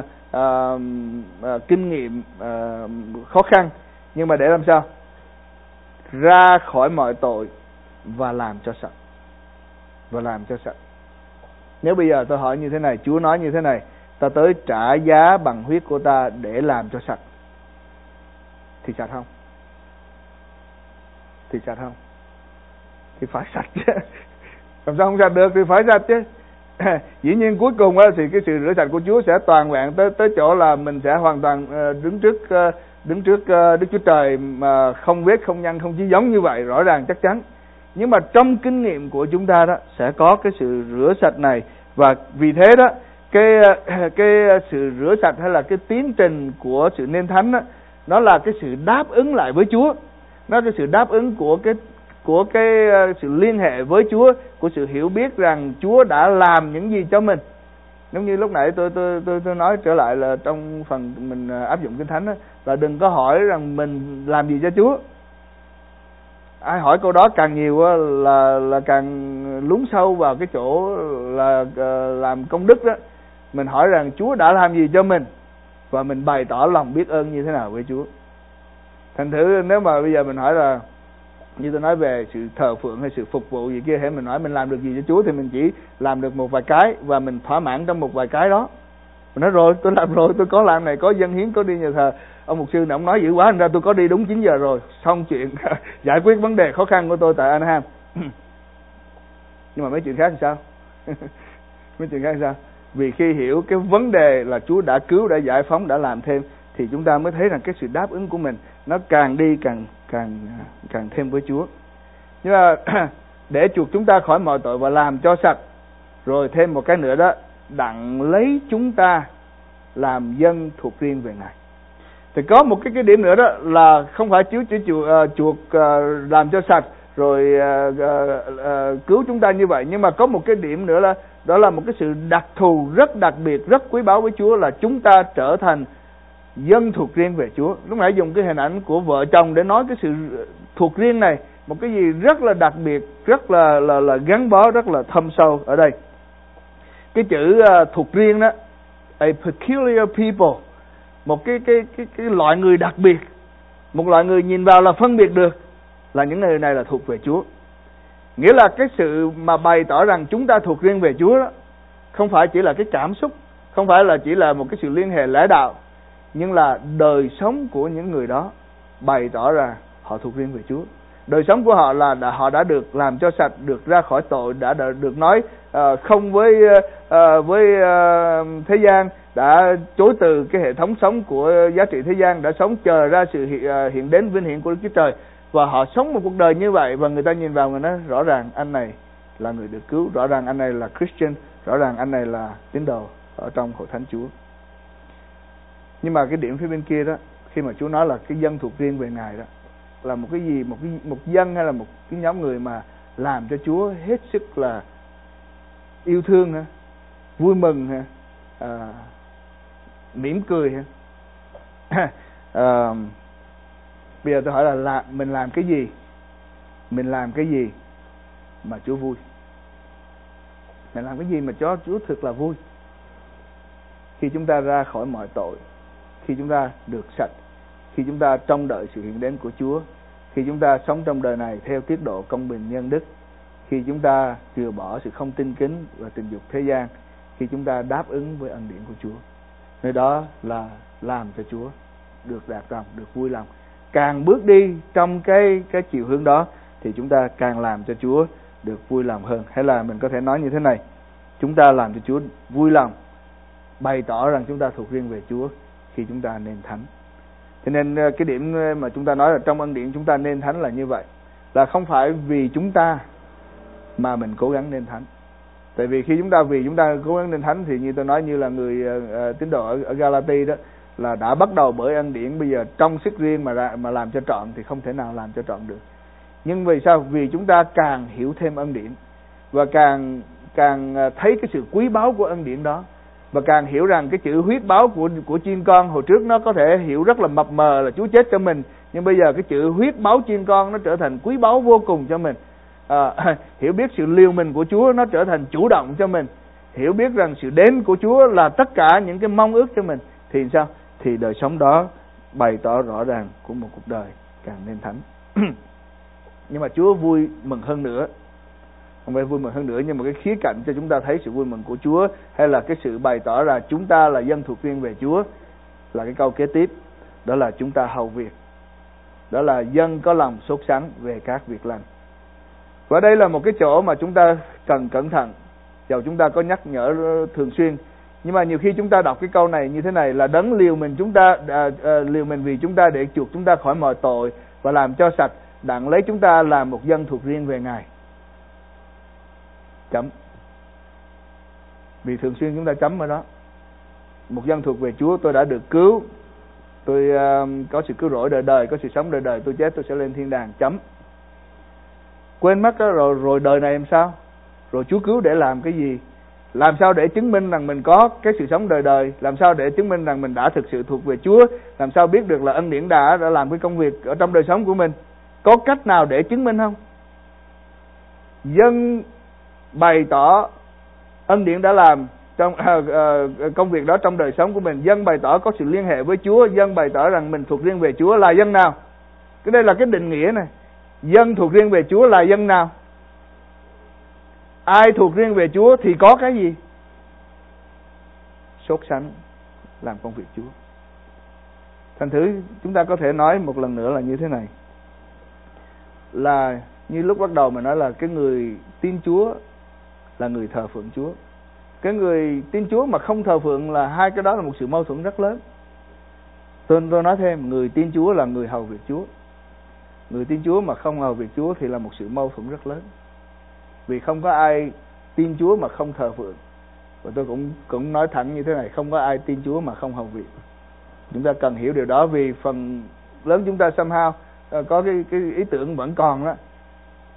A: kinh nghiệm khó khăn. Nhưng mà để làm sao? Ra khỏi mọi tội và làm cho sạch. Nếu bây giờ tôi hỏi như thế này, Chúa nói như thế này: ta tới trả giá bằng huyết của ta để làm cho sạch, thì sạch không? Thì phải sạch chứ. Làm sao không sạch được? Thì phải sạch chứ. Dĩ nhiên cuối cùng thì cái sự rửa sạch của Chúa sẽ toàn vẹn tới chỗ là mình sẽ hoàn toàn đứng trước Đức Chúa Trời mà không vết, không nhăn, không chí giống như vậy, rõ ràng chắc chắn. Nhưng mà trong kinh nghiệm của chúng ta đó sẽ có cái sự rửa sạch này. Và vì thế đó, cái sự rửa sạch hay là cái tiến trình của sự nên thánh đó, nó là cái sự đáp ứng lại với Chúa. Nó là cái sự đáp ứng của cái sự liên hệ với Chúa, của sự hiểu biết rằng Chúa đã làm những gì cho mình. Giống như lúc nãy tôi nói trở lại là trong phần mình áp dụng Kinh Thánh đó, là đừng có hỏi rằng mình làm gì cho Chúa. Ai hỏi câu đó càng nhiều là càng lún sâu vào cái chỗ là làm công đức đó. Mình hỏi rằng Chúa đã làm gì cho mình, và mình bày tỏ lòng biết ơn như thế nào với Chúa. Thành thử nếu mà bây giờ mình hỏi là, như tôi nói về sự thờ phượng hay sự phục vụ gì kia, hễ mình nói mình làm được gì cho Chúa, thì mình chỉ làm được một vài cái và mình thỏa mãn trong một vài cái đó. Mình nói rồi, tôi làm rồi, tôi có làm này, có dâng hiến, có đi nhà thờ. Ông mục sư này ông nói dữ quá, thành ra tôi có đi đúng 9 giờ rồi, xong chuyện giải quyết vấn đề khó khăn của tôi tại Anaheim. Nhưng mà mấy chuyện khác thì sao? Mấy chuyện khác thì sao? Vì khi hiểu cái vấn đề là Chúa đã cứu, đã giải phóng, đã làm thêm, thì chúng ta mới thấy rằng cái sự đáp ứng của mình nó càng đi càng thêm với Chúa. Nhưng mà để chuộc chúng ta khỏi mọi tội và làm cho sạch, rồi thêm một cái nữa đó, đặng lấy chúng ta làm dân thuộc riêng về Ngài. Thì có một cái điểm nữa đó là không phải Chúa chỉ chuộc làm cho sạch rồi cứu chúng ta như vậy. Nhưng mà có một cái điểm nữa là đó là một cái sự đặc thù rất đặc biệt, rất quý báu với Chúa, là chúng ta trở thành dân thuộc riêng về Chúa. Lúc nãy dùng cái hình ảnh của vợ chồng để nói cái sự thuộc riêng này, một cái gì rất là đặc biệt, rất là gắn bó, rất là thâm sâu ở đây. Cái chữ thuộc riêng đó, a peculiar people, một cái loại người đặc biệt, một loại người nhìn vào là phân biệt được là những người này là thuộc về Chúa. Nghĩa là cái sự mà bày tỏ rằng chúng ta thuộc riêng về Chúa đó, không phải chỉ là cái cảm xúc, không phải là chỉ là một cái sự liên hệ lẽ đạo, nhưng là đời sống của những người đó bày tỏ ra họ thuộc riêng về Chúa. Đời sống của họ là họ đã được làm cho sạch, được ra khỏi tội, đã được nói không với thế gian, đã chối từ cái hệ thống sống của giá trị thế gian, đã sống chờ ra sự hiện đến vinh hiển của Đức Chúa Trời. Và họ sống một cuộc đời như vậy, và người ta nhìn vào người nói rõ ràng anh này là người được cứu, rõ ràng anh này là Christian, rõ ràng anh này là tín đồ ở trong hội thánh Chúa. Nhưng mà cái điểm phía bên kia đó, khi mà Chúa nói là cái dân thuộc riêng về Ngài đó, là một cái gì, một dân hay là một cái nhóm người mà làm cho Chúa hết sức là yêu thương, vui mừng, mỉm cười. Bây giờ tôi hỏi là mình làm cái gì? Mình làm cái gì mà Chúa vui? Mình làm cái gì mà cho Chúa thực là vui? Khi chúng ta ra khỏi mọi tội, khi chúng ta được sạch, khi chúng ta trông đợi sự hiện đến của Chúa, khi chúng ta sống trong đời này theo tiết độ công bình nhân đức, khi chúng ta chừa bỏ sự không tin kính và tình dục thế gian, khi chúng ta đáp ứng với ân điển của Chúa, nơi đó là làm cho Chúa được đạt lòng, được vui lòng. Càng bước đi trong cái chiều hướng đó thì chúng ta càng làm cho Chúa được vui lòng hơn. Hay là mình có thể nói như thế này: chúng ta làm cho Chúa vui lòng, bày tỏ rằng chúng ta thuộc riêng về Chúa khi chúng ta nên thánh. Cho nên cái điểm mà chúng ta nói là trong ân điển chúng ta nên thánh là như vậy, là không phải vì chúng ta mà mình cố gắng nên thánh. Tại vì khi chúng ta cố gắng nên thánh thì như tôi nói, như là người tín đồ ở Galati đó, là đã bắt đầu bởi ân điển, bây giờ trong sức riêng mà làm cho trọn thì không thể nào làm cho trọn được. Nhưng vì sao? Vì chúng ta càng hiểu thêm ân điển, và càng thấy cái sự quý báu của ân điển đó, và càng hiểu rằng cái chữ huyết báo của chiên con hồi trước nó có thể hiểu rất là mập mờ là Chúa chết cho mình, nhưng bây giờ cái chữ huyết báo chiên con nó trở thành quý báu vô cùng cho mình. Hiểu biết sự liều mình của Chúa nó trở thành chủ động cho mình, hiểu biết rằng sự đến của Chúa là tất cả những cái mong ước cho mình, thì sao? Thì đời sống đó bày tỏ rõ ràng của một cuộc đời càng nên thánh. Nhưng mà Chúa vui mừng hơn nữa, không phải vui mừng hơn nữa, nhưng mà cái khía cạnh cho chúng ta thấy sự vui mừng của Chúa, hay là cái sự bày tỏ ra chúng ta là dân thuộc riêng về Chúa, là cái câu kế tiếp, đó là chúng ta hầu việc, đó là dân có lòng sốt sắng về các việc lành. Và đây là một cái chỗ mà chúng ta cần cẩn thận, dầu chúng ta có nhắc nhở thường xuyên, nhưng mà nhiều khi chúng ta đọc cái câu này như thế này, là đấng liều mình vì chúng ta để chuộc chúng ta khỏi mọi tội và làm cho sạch, đặng lấy chúng ta làm một dân thuộc riêng về Ngài. Chấm. Vì thường xuyên chúng ta chấm ở đó. Một dân thuộc về Chúa, tôi đã được cứu, tôi có sự cứu rỗi đời đời, có sự sống đời đời, tôi chết tôi sẽ lên thiên đàng. Chấm. Quên mất đó, rồi đời này làm sao? Rồi Chúa cứu để làm cái gì? Làm sao để chứng minh rằng mình có cái sự sống đời đời? Làm sao để chứng minh rằng mình đã thực sự thuộc về Chúa? Làm sao biết được là ân điển đã làm cái công việc ở trong đời sống của mình? Có cách nào để chứng minh không? Dân bày tỏ ân điển đã làm trong công việc đó trong đời sống của mình. Dân bày tỏ có sự liên hệ với Chúa. Dân bày tỏ rằng mình thuộc riêng về Chúa là dân nào? Cái đây là cái định nghĩa này. Dân thuộc riêng về Chúa là dân nào? Ai thuộc riêng về Chúa thì có cái gì? Sốt sắng làm công việc Chúa. Thành thử chúng ta có thể nói một lần nữa là như thế này, là như lúc bắt đầu mà nói là cái người tin Chúa là người thờ phượng Chúa. Cái người tin Chúa mà không thờ phượng là hai cái đó là một sự mâu thuẫn rất lớn. Tôi nói thêm, người tin Chúa là người hầu việc Chúa. Người tin Chúa mà không hầu việc Chúa thì là một sự mâu thuẫn rất lớn. Vì không có ai tin Chúa mà không thờ phượng. Và tôi cũng nói thẳng như thế này, không có ai tin Chúa mà không hầu việc. Chúng ta cần hiểu điều đó, vì phần lớn chúng ta somehow có cái ý tưởng vẫn còn đó,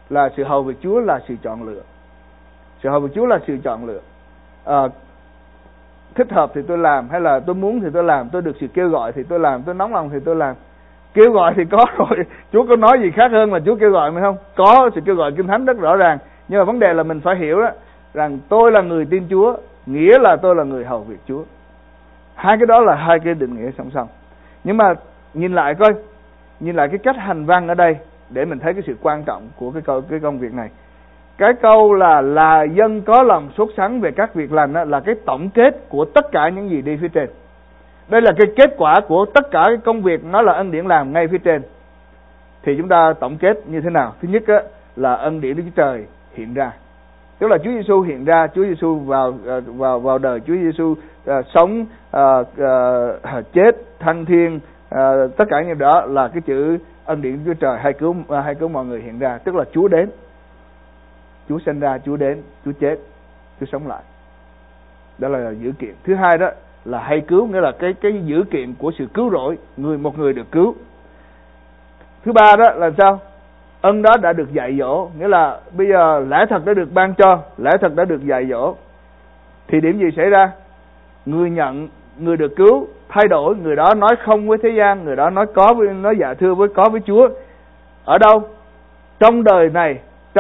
A: là sự hầu việc Chúa là sự chọn lựa. Sự hầu việc Chúa là sự chọn lựa. Thích hợp thì tôi làm, hay là tôi muốn thì tôi làm, tôi được sự kêu gọi thì tôi làm, tôi nóng lòng thì tôi làm. Kêu gọi thì có rồi, Chúa có nói gì khác hơn là Chúa kêu gọi mình không? Có sự kêu gọi Kinh Thánh rất rõ ràng. Nhưng mà vấn đề là mình phải hiểu đó, rằng tôi là người tin Chúa, nghĩa là tôi là người hầu việc Chúa. Hai cái đó là hai cái định nghĩa song song. Nhưng mà nhìn lại coi, nhìn lại cái cách hành văn ở đây để mình thấy cái sự quan trọng của cái công việc này. Cái câu là dân có lòng sốt sắng về các việc lành đó, là cái tổng kết của tất cả những gì đi phía trên. Đây là cái kết quả của tất cả cái công việc nó là ân điển làm ngay phía trên. Thì chúng ta tổng kết như thế nào? Thứ nhất á, là ân điển Đức Chúa Trời hiện ra. Tức là Chúa Giêsu hiện ra, Chúa Giêsu vào đời, Chúa Giêsu sống, chết, thăng thiên, tất cả những đó là cái chữ ân điển Chúa Trời hay cứu mọi người hiện ra. Tức là Chúa đến, Chúa sinh ra, Chúa đến, Chúa chết, Chúa sống lại. Đó là dữ kiện. Thứ hai đó là hay cứu, nghĩa là cái dữ kiện của sự cứu rỗi, một người được cứu. Thứ ba đó là sao? Ân đó đã được dạy dỗ, nghĩa là bây giờ lẽ thật đã được ban cho, lẽ thật đã được dạy dỗ. Thì điểm gì xảy ra? Người nhận, người được cứu thay đổi, người đó nói không với thế gian, người đó nói dạ thưa với Chúa. Ở đâu? Trong đời này,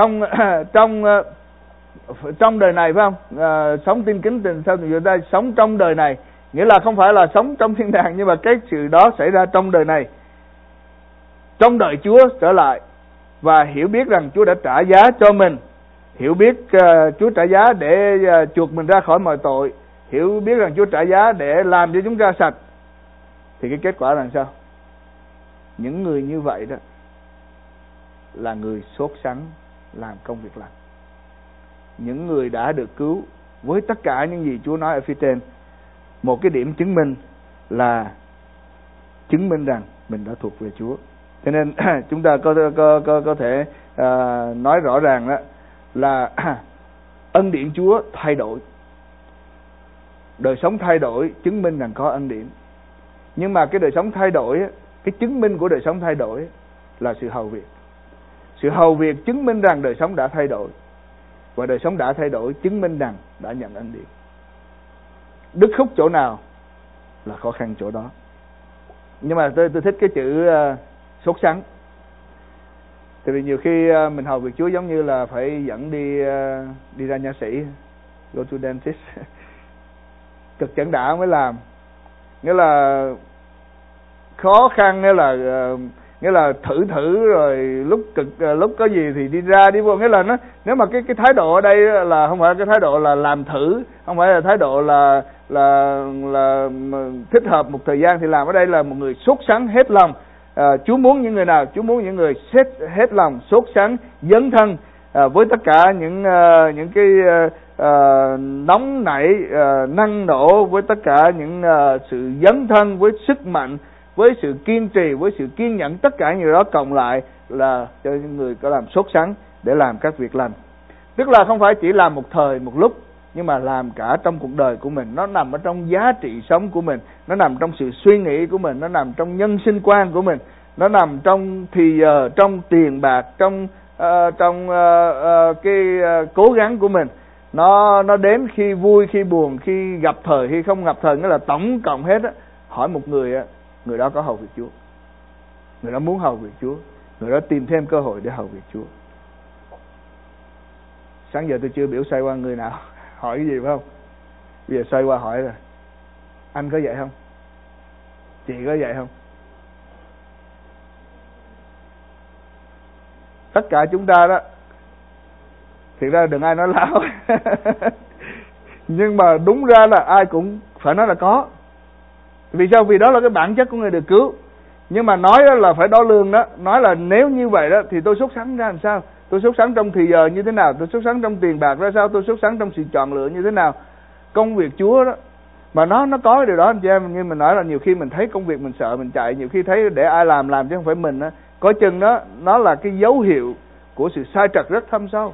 A: trong đời này phải không? Sống tin kính tình sao người ta sống trong đời này, nghĩa là không phải là sống trong thiên đàng, nhưng mà cái sự đó xảy ra trong đời này. Trong đời Chúa trở lại và hiểu biết rằng Chúa đã trả giá cho mình, hiểu biết Chúa trả giá để chuộc mình ra khỏi mọi tội, hiểu biết rằng Chúa trả giá để làm cho chúng ta sạch. Thì cái kết quả là sao? Những người như vậy đó là người sốt sắng làm công việc lành. Những người đã được cứu với tất cả những gì Chúa nói ở phía trên. Một cái điểm chứng minh là chứng minh rằng mình đã thuộc về Chúa. Cho nên chúng ta có thể nói rõ ràng đó là ân điển Chúa thay đổi, đời sống thay đổi chứng minh rằng có ân điển. Nhưng mà cái đời sống thay đổi, cái chứng minh của đời sống thay đổi là sự hầu việc. Sự hầu việc chứng minh rằng đời sống đã thay đổi, và đời sống đã thay đổi chứng minh rằng đã nhận ân điển. Đứt khúc chỗ nào là khó khăn chỗ đó. Nhưng mà tôi thích cái chữ sốt sắng. Tại vì nhiều khi mình hầu việc Chúa giống như là phải dẫn đi ra nha sĩ, go to dentist, cực chẳng đã mới làm. Nghĩa là khó khăn, nghĩa là thử rồi lúc có gì thì đi ra đi vô. Nghĩa là nếu mà cái thái độ ở đây là không phải cái thái độ là làm thử, không phải là thái độ là thích hợp một thời gian thì làm. Ở đây là một người sốt sắng hết lòng. Chúa muốn những người nào? Chúa muốn những người hết lòng, sốt sắng, dấn thân với tất cả những cái nóng nảy, năng nổ, với tất cả những sự dấn thân, với sức mạnh, với sự kiên trì, với sự kiên nhẫn, tất cả những đó cộng lại là cho những người có làm sốt sắng để làm các việc lành. Tức là không phải chỉ làm một thời, một lúc, nhưng mà làm cả trong cuộc đời của mình. Nó nằm ở trong giá trị sống của mình, nó nằm trong sự suy nghĩ của mình, nó nằm trong nhân sinh quan của mình, nó nằm trong thì giờ, trong tiền bạc, trong cái cố gắng của mình. Nó đến khi vui, khi buồn, khi gặp thời, khi không gặp thời. Nghĩa là tổng cộng hết á. Hỏi một người á, người đó có hầu việc Chúa, người đó muốn hầu việc Chúa, người đó tìm thêm cơ hội để hầu việc Chúa. Sáng giờ tôi chưa biểu xoay qua người nào hỏi cái gì phải không? Bây giờ xoay qua hỏi rồi. Anh có vậy không? Chị có vậy không? Tất cả chúng ta đó, thiệt ra đừng ai nói láo. Nhưng mà đúng ra là ai cũng phải nói là có. Vì sao? Vì đó là cái bản chất của người được cứu. Nhưng mà nói đó là phải đo lường đó. Nói là nếu như vậy đó thì tôi sốt sắng ra làm sao? Tôi sốt sắng trong thì giờ như thế nào? Tôi sốt sắng trong tiền bạc ra sao? Tôi sốt sắng trong sự chọn lựa như thế nào? Công việc Chúa đó. Mà nó có cái điều đó anh chị em. Như mình nói là nhiều khi mình thấy công việc mình sợ mình chạy. Nhiều khi thấy để ai làm chứ không phải mình đó. Có chừng đó nó là cái dấu hiệu của sự sai trật rất thâm sâu.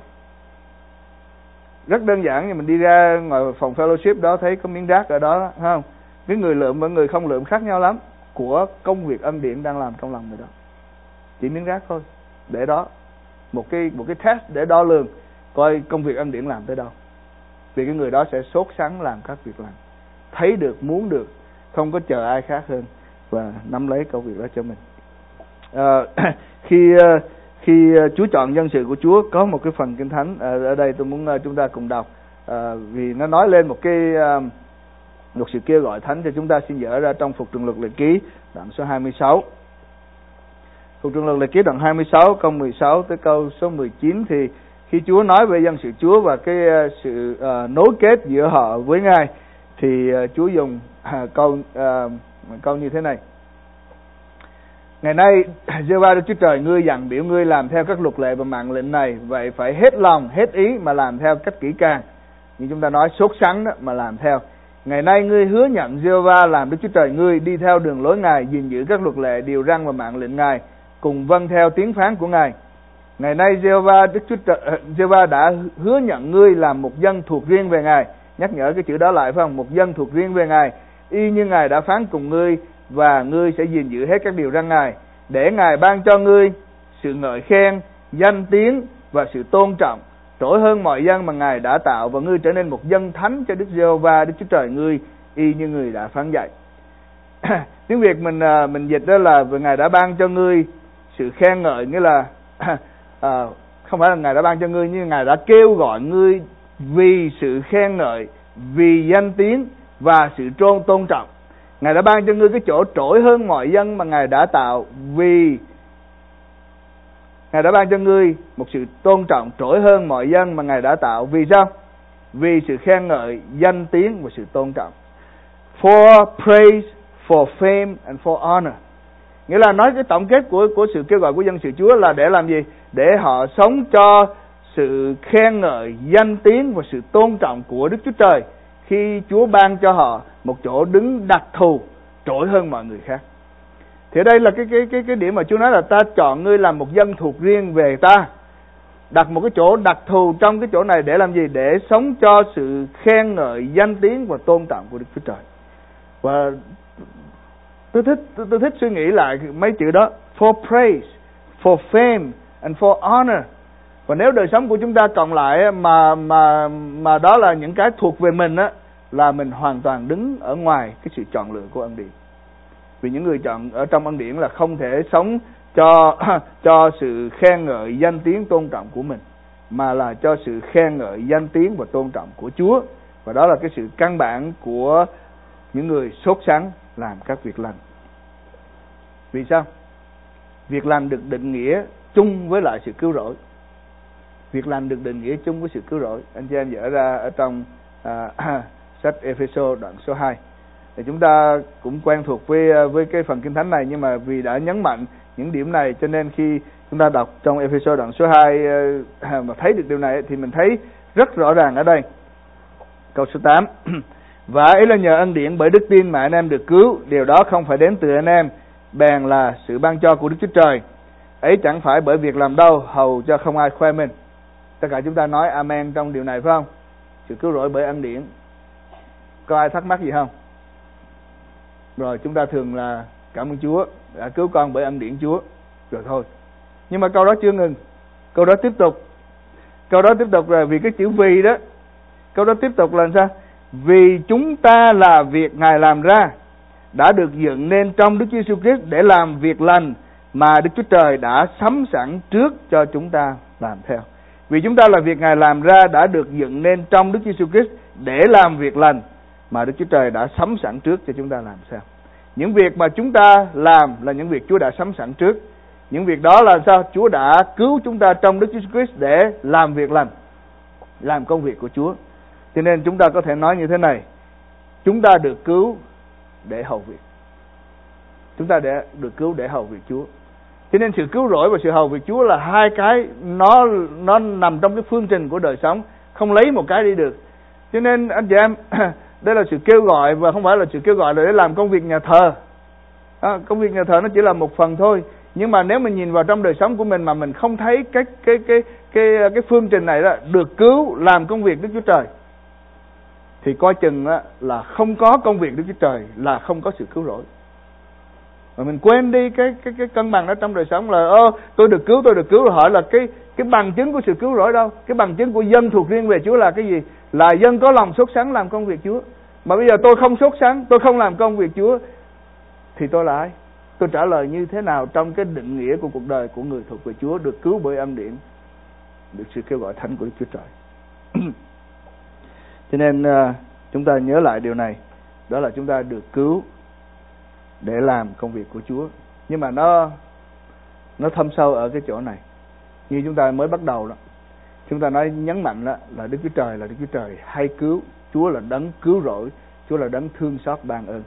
A: Rất đơn giản như mình đi ra ngoài phòng fellowship đó, thấy có miếng rác ở đó, thấy không? Cái người lượm và người không lượm khác nhau lắm của công việc ân điển đang làm trong lòng người đó. Chỉ miếng rác thôi, để đó. một cái test để đo lường coi công việc ân điển làm tới đâu. Vì cái người đó sẽ sốt sắng làm các việc làm, thấy được, muốn được, không có chờ ai khác hơn và nắm lấy công việc đó cho mình. Khi Chúa chọn dân sự của Chúa, có một cái phần Kinh Thánh ở đây tôi muốn chúng ta cùng đọc, vì nó nói lên một sự kêu gọi thánh cho chúng ta. Xin dở ra trong Phục Truyền Luật Lệ Ký đoạn số 26. Phục Truyền Luật Lệ Ký đoạn 26 câu 16 tới câu số 19, thì khi Chúa nói về dân sự Chúa và cái sự nối kết giữa họ với Ngài, thì Chúa dùng câu như thế này: ngày nay Giê-hô-va Đức Chúa Trời ngươi dặn biểu ngươi làm theo các luật lệ và mạng lệnh này, vậy phải hết lòng hết ý mà làm theo cách kỹ càng, như chúng ta nói sốt sắng đó, mà làm theo. Ngày nay ngươi hứa nhận Giê-hô-va làm Đức Chúa Trời ngươi, đi theo đường lối Ngài, gìn giữ các luật lệ, điều răn và mạng lệnh Ngài, cùng vâng theo tiếng phán của Ngài. Ngày nay Giê-hô-va đã hứa nhận ngươi làm một dân thuộc riêng về Ngài. Nhắc nhở cái chữ đó lại phải không? Một dân thuộc riêng về Ngài, y như Ngài đã phán cùng ngươi, và ngươi sẽ gìn giữ hết các điều răn Ngài, để Ngài ban cho ngươi sự ngợi khen, danh tiếng và sự tôn trọng trỗi hơn mọi dân mà Ngài đã tạo, và ngươi trở nên một dân thánh cho Đức Giê-hô-va Đức Chúa Trời ngươi, y như người đã phán dạy. Tiếng Việt mình dịch đó là Ngài đã ban cho ngươi sự khen ngợi, nghĩa là không phải là Ngài đã ban cho ngươi, nhưng Ngài đã kêu gọi ngươi vì sự khen ngợi, vì danh tiếng và sự tôn trọng. Ngài đã ban cho ngươi cái chỗ trỗi hơn mọi dân mà Ngài đã tạo, vì Ngài đã ban cho ngươi một sự tôn trọng trỗi hơn mọi dân mà Ngài đã tạo. Vì sao? Vì sự khen ngợi, danh tiếng và sự tôn trọng. For praise, for fame and for honor. Nghĩa là nói cái tổng kết của sự kêu gọi của dân sự Chúa là để làm gì? Để họ sống cho sự khen ngợi, danh tiếng và sự tôn trọng của Đức Chúa Trời, khi Chúa ban cho họ một chỗ đứng đặc thù trỗi hơn mọi người khác. Thì đây là cái điểm mà Chúa nói là ta chọn ngươi làm một dân thuộc riêng về ta, đặt một cái chỗ đặc thù trong cái chỗ này để làm gì? Để sống cho sự khen ngợi, danh tiếng và tôn trọng của Đức Chúa Trời. Và tôi thích suy nghĩ lại mấy chữ đó: for praise, for fame and for honor. Và nếu đời sống của chúng ta còn lại mà đó là những cái thuộc về mình á, là mình hoàn toàn đứng ở ngoài cái sự chọn lựa của ân điển. Vì những người chọn ở trong ân điển là không thể sống cho sự khen ngợi, danh tiếng, tôn trọng của mình, mà là cho sự khen ngợi, danh tiếng và tôn trọng của Chúa. Và đó là cái sự căn bản của những người sốt sắng làm các việc lành. Vì sao? Việc lành được định nghĩa chung với lại sự cứu rỗi. Việc lành được định nghĩa chung với sự cứu rỗi. Anh chị em dở ra ở trong sách Ê-phê-sô đoạn số 2. Thì chúng ta cũng quen thuộc với cái phần Kinh Thánh này, nhưng mà vì đã nhấn mạnh những điểm này, cho nên khi chúng ta đọc trong Ê-phê-sô đoạn số 2 mà thấy được điều này thì mình thấy rất rõ ràng ở đây. Câu số 8. Và ấy là nhờ ân điển bởi đức tin mà anh em được cứu, điều đó không phải đến từ anh em, bèn là sự ban cho của Đức Chúa Trời. Ấy chẳng phải bởi việc làm đâu, hầu cho không ai khoe mình. Tất cả chúng ta nói amen trong điều này phải không? Sự cứu rỗi bởi ân điển. Có ai thắc mắc gì không? Rồi chúng ta thường là cảm ơn Chúa đã cứu con bởi ân điển Chúa, rồi thôi. Nhưng mà câu đó chưa ngừng. Câu đó tiếp tục. Câu đó tiếp tục là vì cái chữ vì đó. Câu đó tiếp tục là sao? Vì chúng ta là việc Ngài làm ra, đã được dựng nên trong Đức Giêsu Christ để làm việc lành mà Đức Chúa Trời đã sắm sẵn trước cho chúng ta làm theo. Vì chúng ta là việc Ngài làm ra, đã được dựng nên trong Đức Giêsu Christ để làm việc lành mà Đức Chúa Trời đã sắm sẵn trước cho chúng ta làm sao. Những việc mà chúng ta làm là những việc Chúa đã sắm sẵn trước. Những việc đó là sao? Chúa đã cứu chúng ta trong Đức Giêsu Christ để làm việc lành, làm công việc của Chúa. Cho nên chúng ta có thể nói như thế này: chúng ta được cứu để hầu việc. Chúng ta được cứu để hầu việc Chúa. Cho nên sự cứu rỗi và sự hầu việc Chúa là hai cái nó nằm trong cái phương trình của đời sống, không lấy một cái đi được. Cho nên anh chị em, đây là sự kêu gọi, và không phải là sự kêu gọi là để làm công việc nhà thờ. Công việc nhà thờ nó chỉ là một phần thôi. Nhưng mà nếu mình nhìn vào trong đời sống của mình mà mình không thấy cái phương trình này đó, được cứu làm công việc Đức Chúa Trời, thì coi chừng là không có công việc Đức Chúa Trời, là không có sự cứu rỗi. Mà mình quên đi cái cân bằng đó trong đời sống là tôi được cứu, rồi hỏi là cái bằng chứng của sự cứu rỗi đâu? Cái bằng chứng của dân thuộc riêng về Chúa là cái gì? Là dân có lòng sốt sắng làm công việc Chúa. Mà bây giờ tôi không sốt sắng, tôi không làm công việc Chúa, thì tôi là ai? Tôi trả lời như thế nào trong cái định nghĩa của cuộc đời của người thuộc về Chúa, được cứu bởi ân điển, được sự kêu gọi thánh của Đức Chúa Trời? Cho nên chúng ta nhớ lại điều này, đó là chúng ta được cứu để làm công việc của Chúa. Nhưng mà nó thâm sâu ở cái chỗ này. Như chúng ta mới bắt đầu đó, chúng ta nói nhấn mạnh đó, là Đức Chúa Trời là Đức Chúa Trời hay cứu. Chúa là đấng cứu rỗi, Chúa là đấng thương xót ban ơn.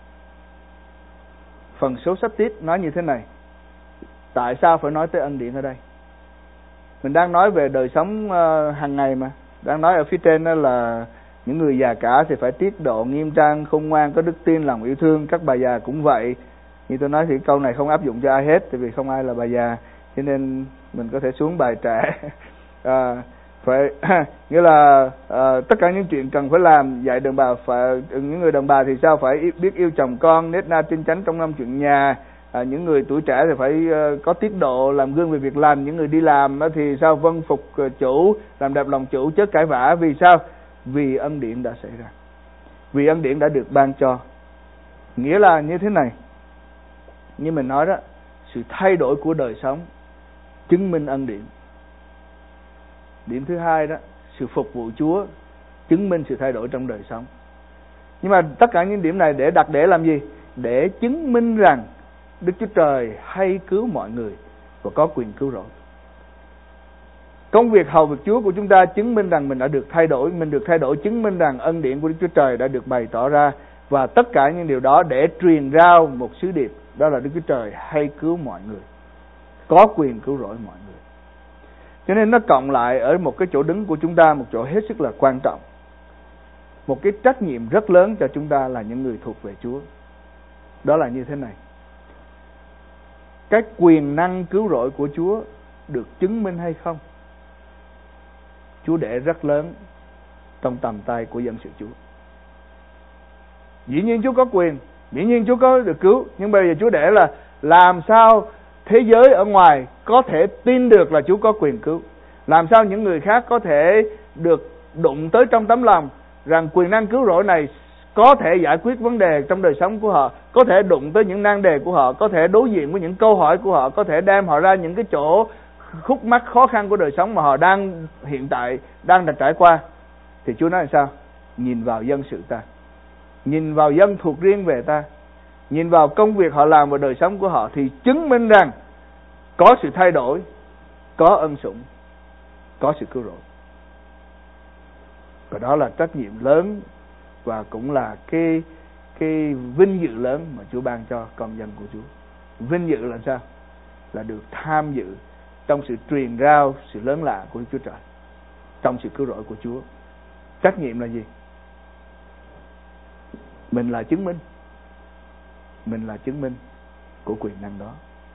A: Phần số sách tiếp nói như thế này. Tại sao phải nói tới ân điển ở đây? Mình đang nói về đời sống hàng ngày mà. Đang nói ở phía trên đó là những người già cả thì phải tiết độ nghiêm trang, khôn ngoan, có đức tin, lòng yêu thương. Các bà già cũng vậy. Như tôi nói thì câu này không áp dụng cho ai hết, tại vì không ai là bà già, cho nên mình có thể xuống bài trẻ. Phải nghĩa là tất cả những chuyện cần phải làm, dạy đàn bà, phải những người đàn bà thì sao? Phải biết yêu chồng con, nết na chân chánh trong năm chuyện nhà. Những người tuổi trẻ thì phải có tiết độ, làm gương về việc lành. Những người đi làm thì sao? Vâng phục chủ, làm đẹp lòng chủ, chớ cãi vã. Vì sao? Vì ân điển đã xảy ra, vì ân điển đã được ban cho. Nghĩa là như thế này, như mình nói đó, sự thay đổi của đời sống chứng minh ân điển. Điểm thứ hai đó, sự phục vụ Chúa chứng minh sự thay đổi trong đời sống. Nhưng mà tất cả những điểm này để làm gì? Để chứng minh rằng Đức Chúa Trời hay cứu mọi người và có quyền cứu rỗi. Công việc hầu việc Chúa của chúng ta chứng minh rằng mình đã được thay đổi. Mình được thay đổi chứng minh rằng ân điển của Đức Chúa Trời đã được bày tỏ ra. Và tất cả những điều đó để truyền rao một sứ điệp, đó là Đức Chúa Trời hay cứu mọi người, có quyền cứu rỗi mọi người. Cho nên nó cộng lại ở một cái chỗ đứng của chúng ta, một chỗ hết sức là quan trọng. Một cái trách nhiệm rất lớn cho chúng ta là những người thuộc về Chúa. Đó là như thế này. Cái quyền năng cứu rỗi của Chúa được chứng minh hay không, Chúa để rất lớn trong tầm tay của dân sự Chúa. Dĩ nhiên Chúa có quyền, dĩ nhiên Chúa có được cứu, nhưng bây giờ Chúa để là làm sao thế giới ở ngoài có thể tin được là Chúa có quyền cứu. Làm sao những người khác có thể được đụng tới trong tấm lòng rằng quyền năng cứu rỗi này có thể giải quyết vấn đề trong đời sống của họ, có thể đụng tới những nan đề của họ, có thể đối diện với những câu hỏi của họ, có thể đem họ ra những cái chỗ khúc mắc khó khăn của đời sống mà họ hiện tại đang trải qua. Thì Chúa nói là sao? Nhìn vào dân sự ta, nhìn vào dân thuộc riêng về ta, nhìn vào công việc họ làm và đời sống của họ, thì chứng minh rằng có sự thay đổi, có ân sủng, có sự cứu rỗi. Và đó là trách nhiệm lớn và cũng là cái vinh dự lớn mà Chúa ban cho con dân của Chúa. Vinh dự là sao? Là được tham dự trong sự truyền rao sự lớn lạ của Đức Chúa Trời, trong sự cứu rỗi của Chúa. Trách nhiệm là gì? Mình là chứng minh. Mình là chứng minh của quyền năng đó.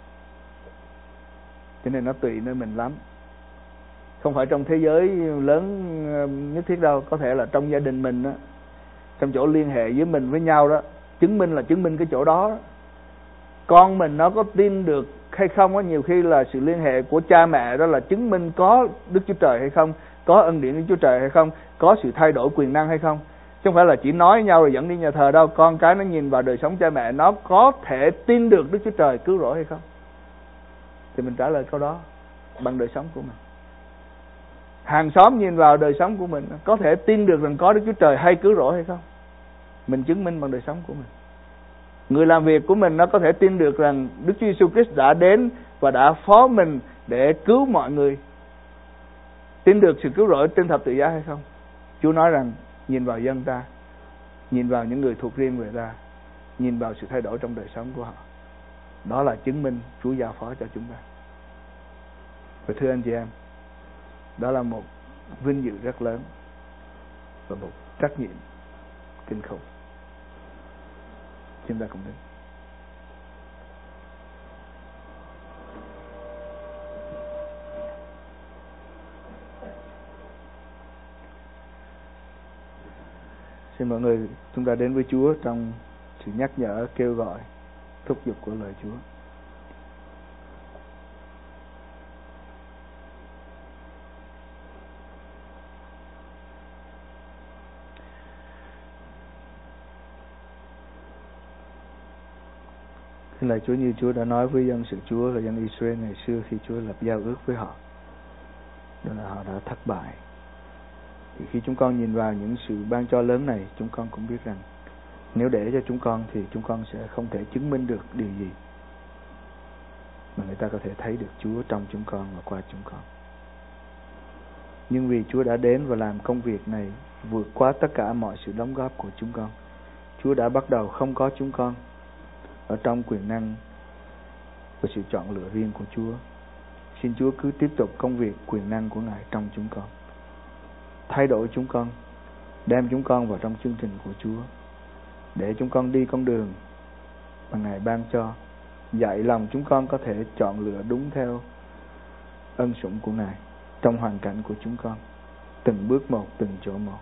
A: Cho nên nó tùy nơi mình lắm. Không phải trong thế giới lớn nhất thiết đâu. Có thể là trong gia đình mình đó, trong chỗ liên hệ với mình với nhau đó, chứng minh là chứng minh cái chỗ đó. Con mình nó có tin được hay không đó, nhiều khi là sự liên hệ của cha mẹ đó là chứng minh có Đức Chúa Trời hay không, có ân điển Đức Chúa Trời hay không, có sự thay đổi quyền năng hay không. Chứ không phải là chỉ nói nhau rồi dẫn đi nhà thờ đâu. Con cái nó nhìn vào đời sống cha mẹ, nó có thể tin được Đức Chúa Trời cứu rỗi hay không. Thì mình trả lời câu đó bằng đời sống của mình. Hàng xóm nhìn vào đời sống của mình, có thể tin được rằng có Đức Chúa Trời hay cứu rỗi hay không. Mình chứng minh bằng đời sống của mình. Người làm việc của mình nó có thể tin được rằng Đức Chúa Giêsu Christ đã đến và đã phó mình để cứu mọi người, tin được sự cứu rỗi trên thập tự giá hay không. Chúa nói rằng nhìn vào dân ta, nhìn vào những người thuộc riêng về ta, nhìn vào sự thay đổi trong đời sống của họ. Đó là chứng minh Chúa giao phó cho chúng ta. Và thưa anh chị em, đó là một vinh dự rất lớn và một trách nhiệm kinh khủng. Chúng ta cùng đến. Xin mọi người chúng ta đến với Chúa trong sự nhắc nhở, kêu gọi thúc giục của lời Chúa. Lời Chúa như Chúa đã nói với dân sự Chúa là dân Israel ngày xưa khi Chúa lập giao ước với họ, đó là họ đã thất bại. Thì khi chúng con nhìn vào những sự ban cho lớn này, chúng con cũng biết rằng nếu để cho chúng con thì chúng con sẽ không thể chứng minh được điều gì mà người ta có thể thấy được Chúa trong chúng con và qua chúng con. Nhưng vì Chúa đã đến và làm công việc này vượt qua tất cả mọi sự đóng góp của chúng con, Chúa đã bắt đầu không có chúng con ở trong quyền năng và sự chọn lựa riêng của Chúa. Xin Chúa cứ tiếp tục công việc quyền năng của Ngài trong chúng con, thay đổi chúng con, đem chúng con vào trong chương trình của Chúa, để chúng con đi con đường mà Ngài ban cho, dạy lòng chúng con có thể chọn lựa đúng theo ân sủng của Ngài trong hoàn cảnh của chúng con, từng bước một, từng chỗ một,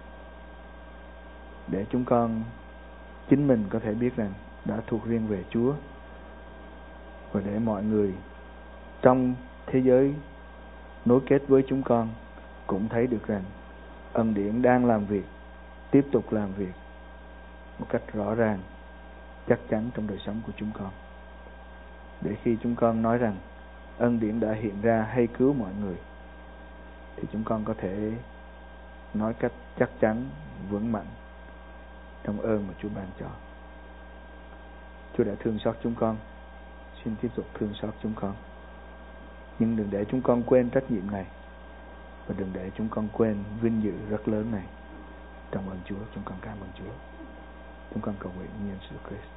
A: để chúng con chính mình có thể biết rằng đã thuộc riêng về Chúa, và để mọi người trong thế giới nối kết với chúng con cũng thấy được rằng ân điển đang làm việc, tiếp tục làm việc một cách rõ ràng, chắc chắn trong đời sống của chúng con. Để khi chúng con nói rằng ân điển đã hiện ra hay cứu mọi người, thì chúng con có thể nói cách chắc chắn, vững mạnh trong ơn mà Chúa ban cho. Chúa đã thương xót chúng con, xin tiếp tục thương xót chúng con. Nhưng đừng để chúng con quên trách nhiệm này, và đừng để chúng con quên vinh dự rất lớn này. Trong ơn Chúa, chúng con cảm ơn Chúa. Chúng con cầu nguyện nhân sự Christ.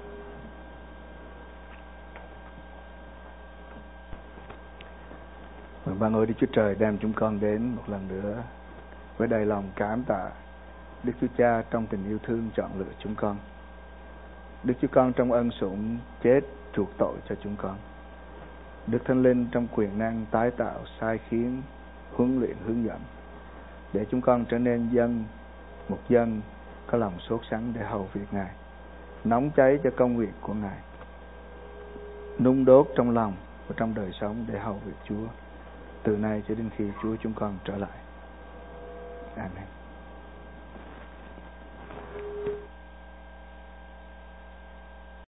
A: Ban ơn Đức Chúa Trời đem chúng con đến một lần nữa với đầy lòng cảm tạ Đức Chúa Cha trong tình yêu thương chọn lựa chúng con. Đức Chúa Con trong ân sủng chết chuộc tội cho chúng con. Đức Thánh Linh trong quyền năng tái tạo, sai khiến, huấn luyện, hướng dẫn, để chúng con trở nên một dân có lòng sốt sắng để hầu việc Ngài, nóng cháy cho công việc của Ngài, nung đốt trong lòng và trong đời sống để hầu việc Chúa, từ nay cho đến khi Chúa chúng con trở lại. Amen.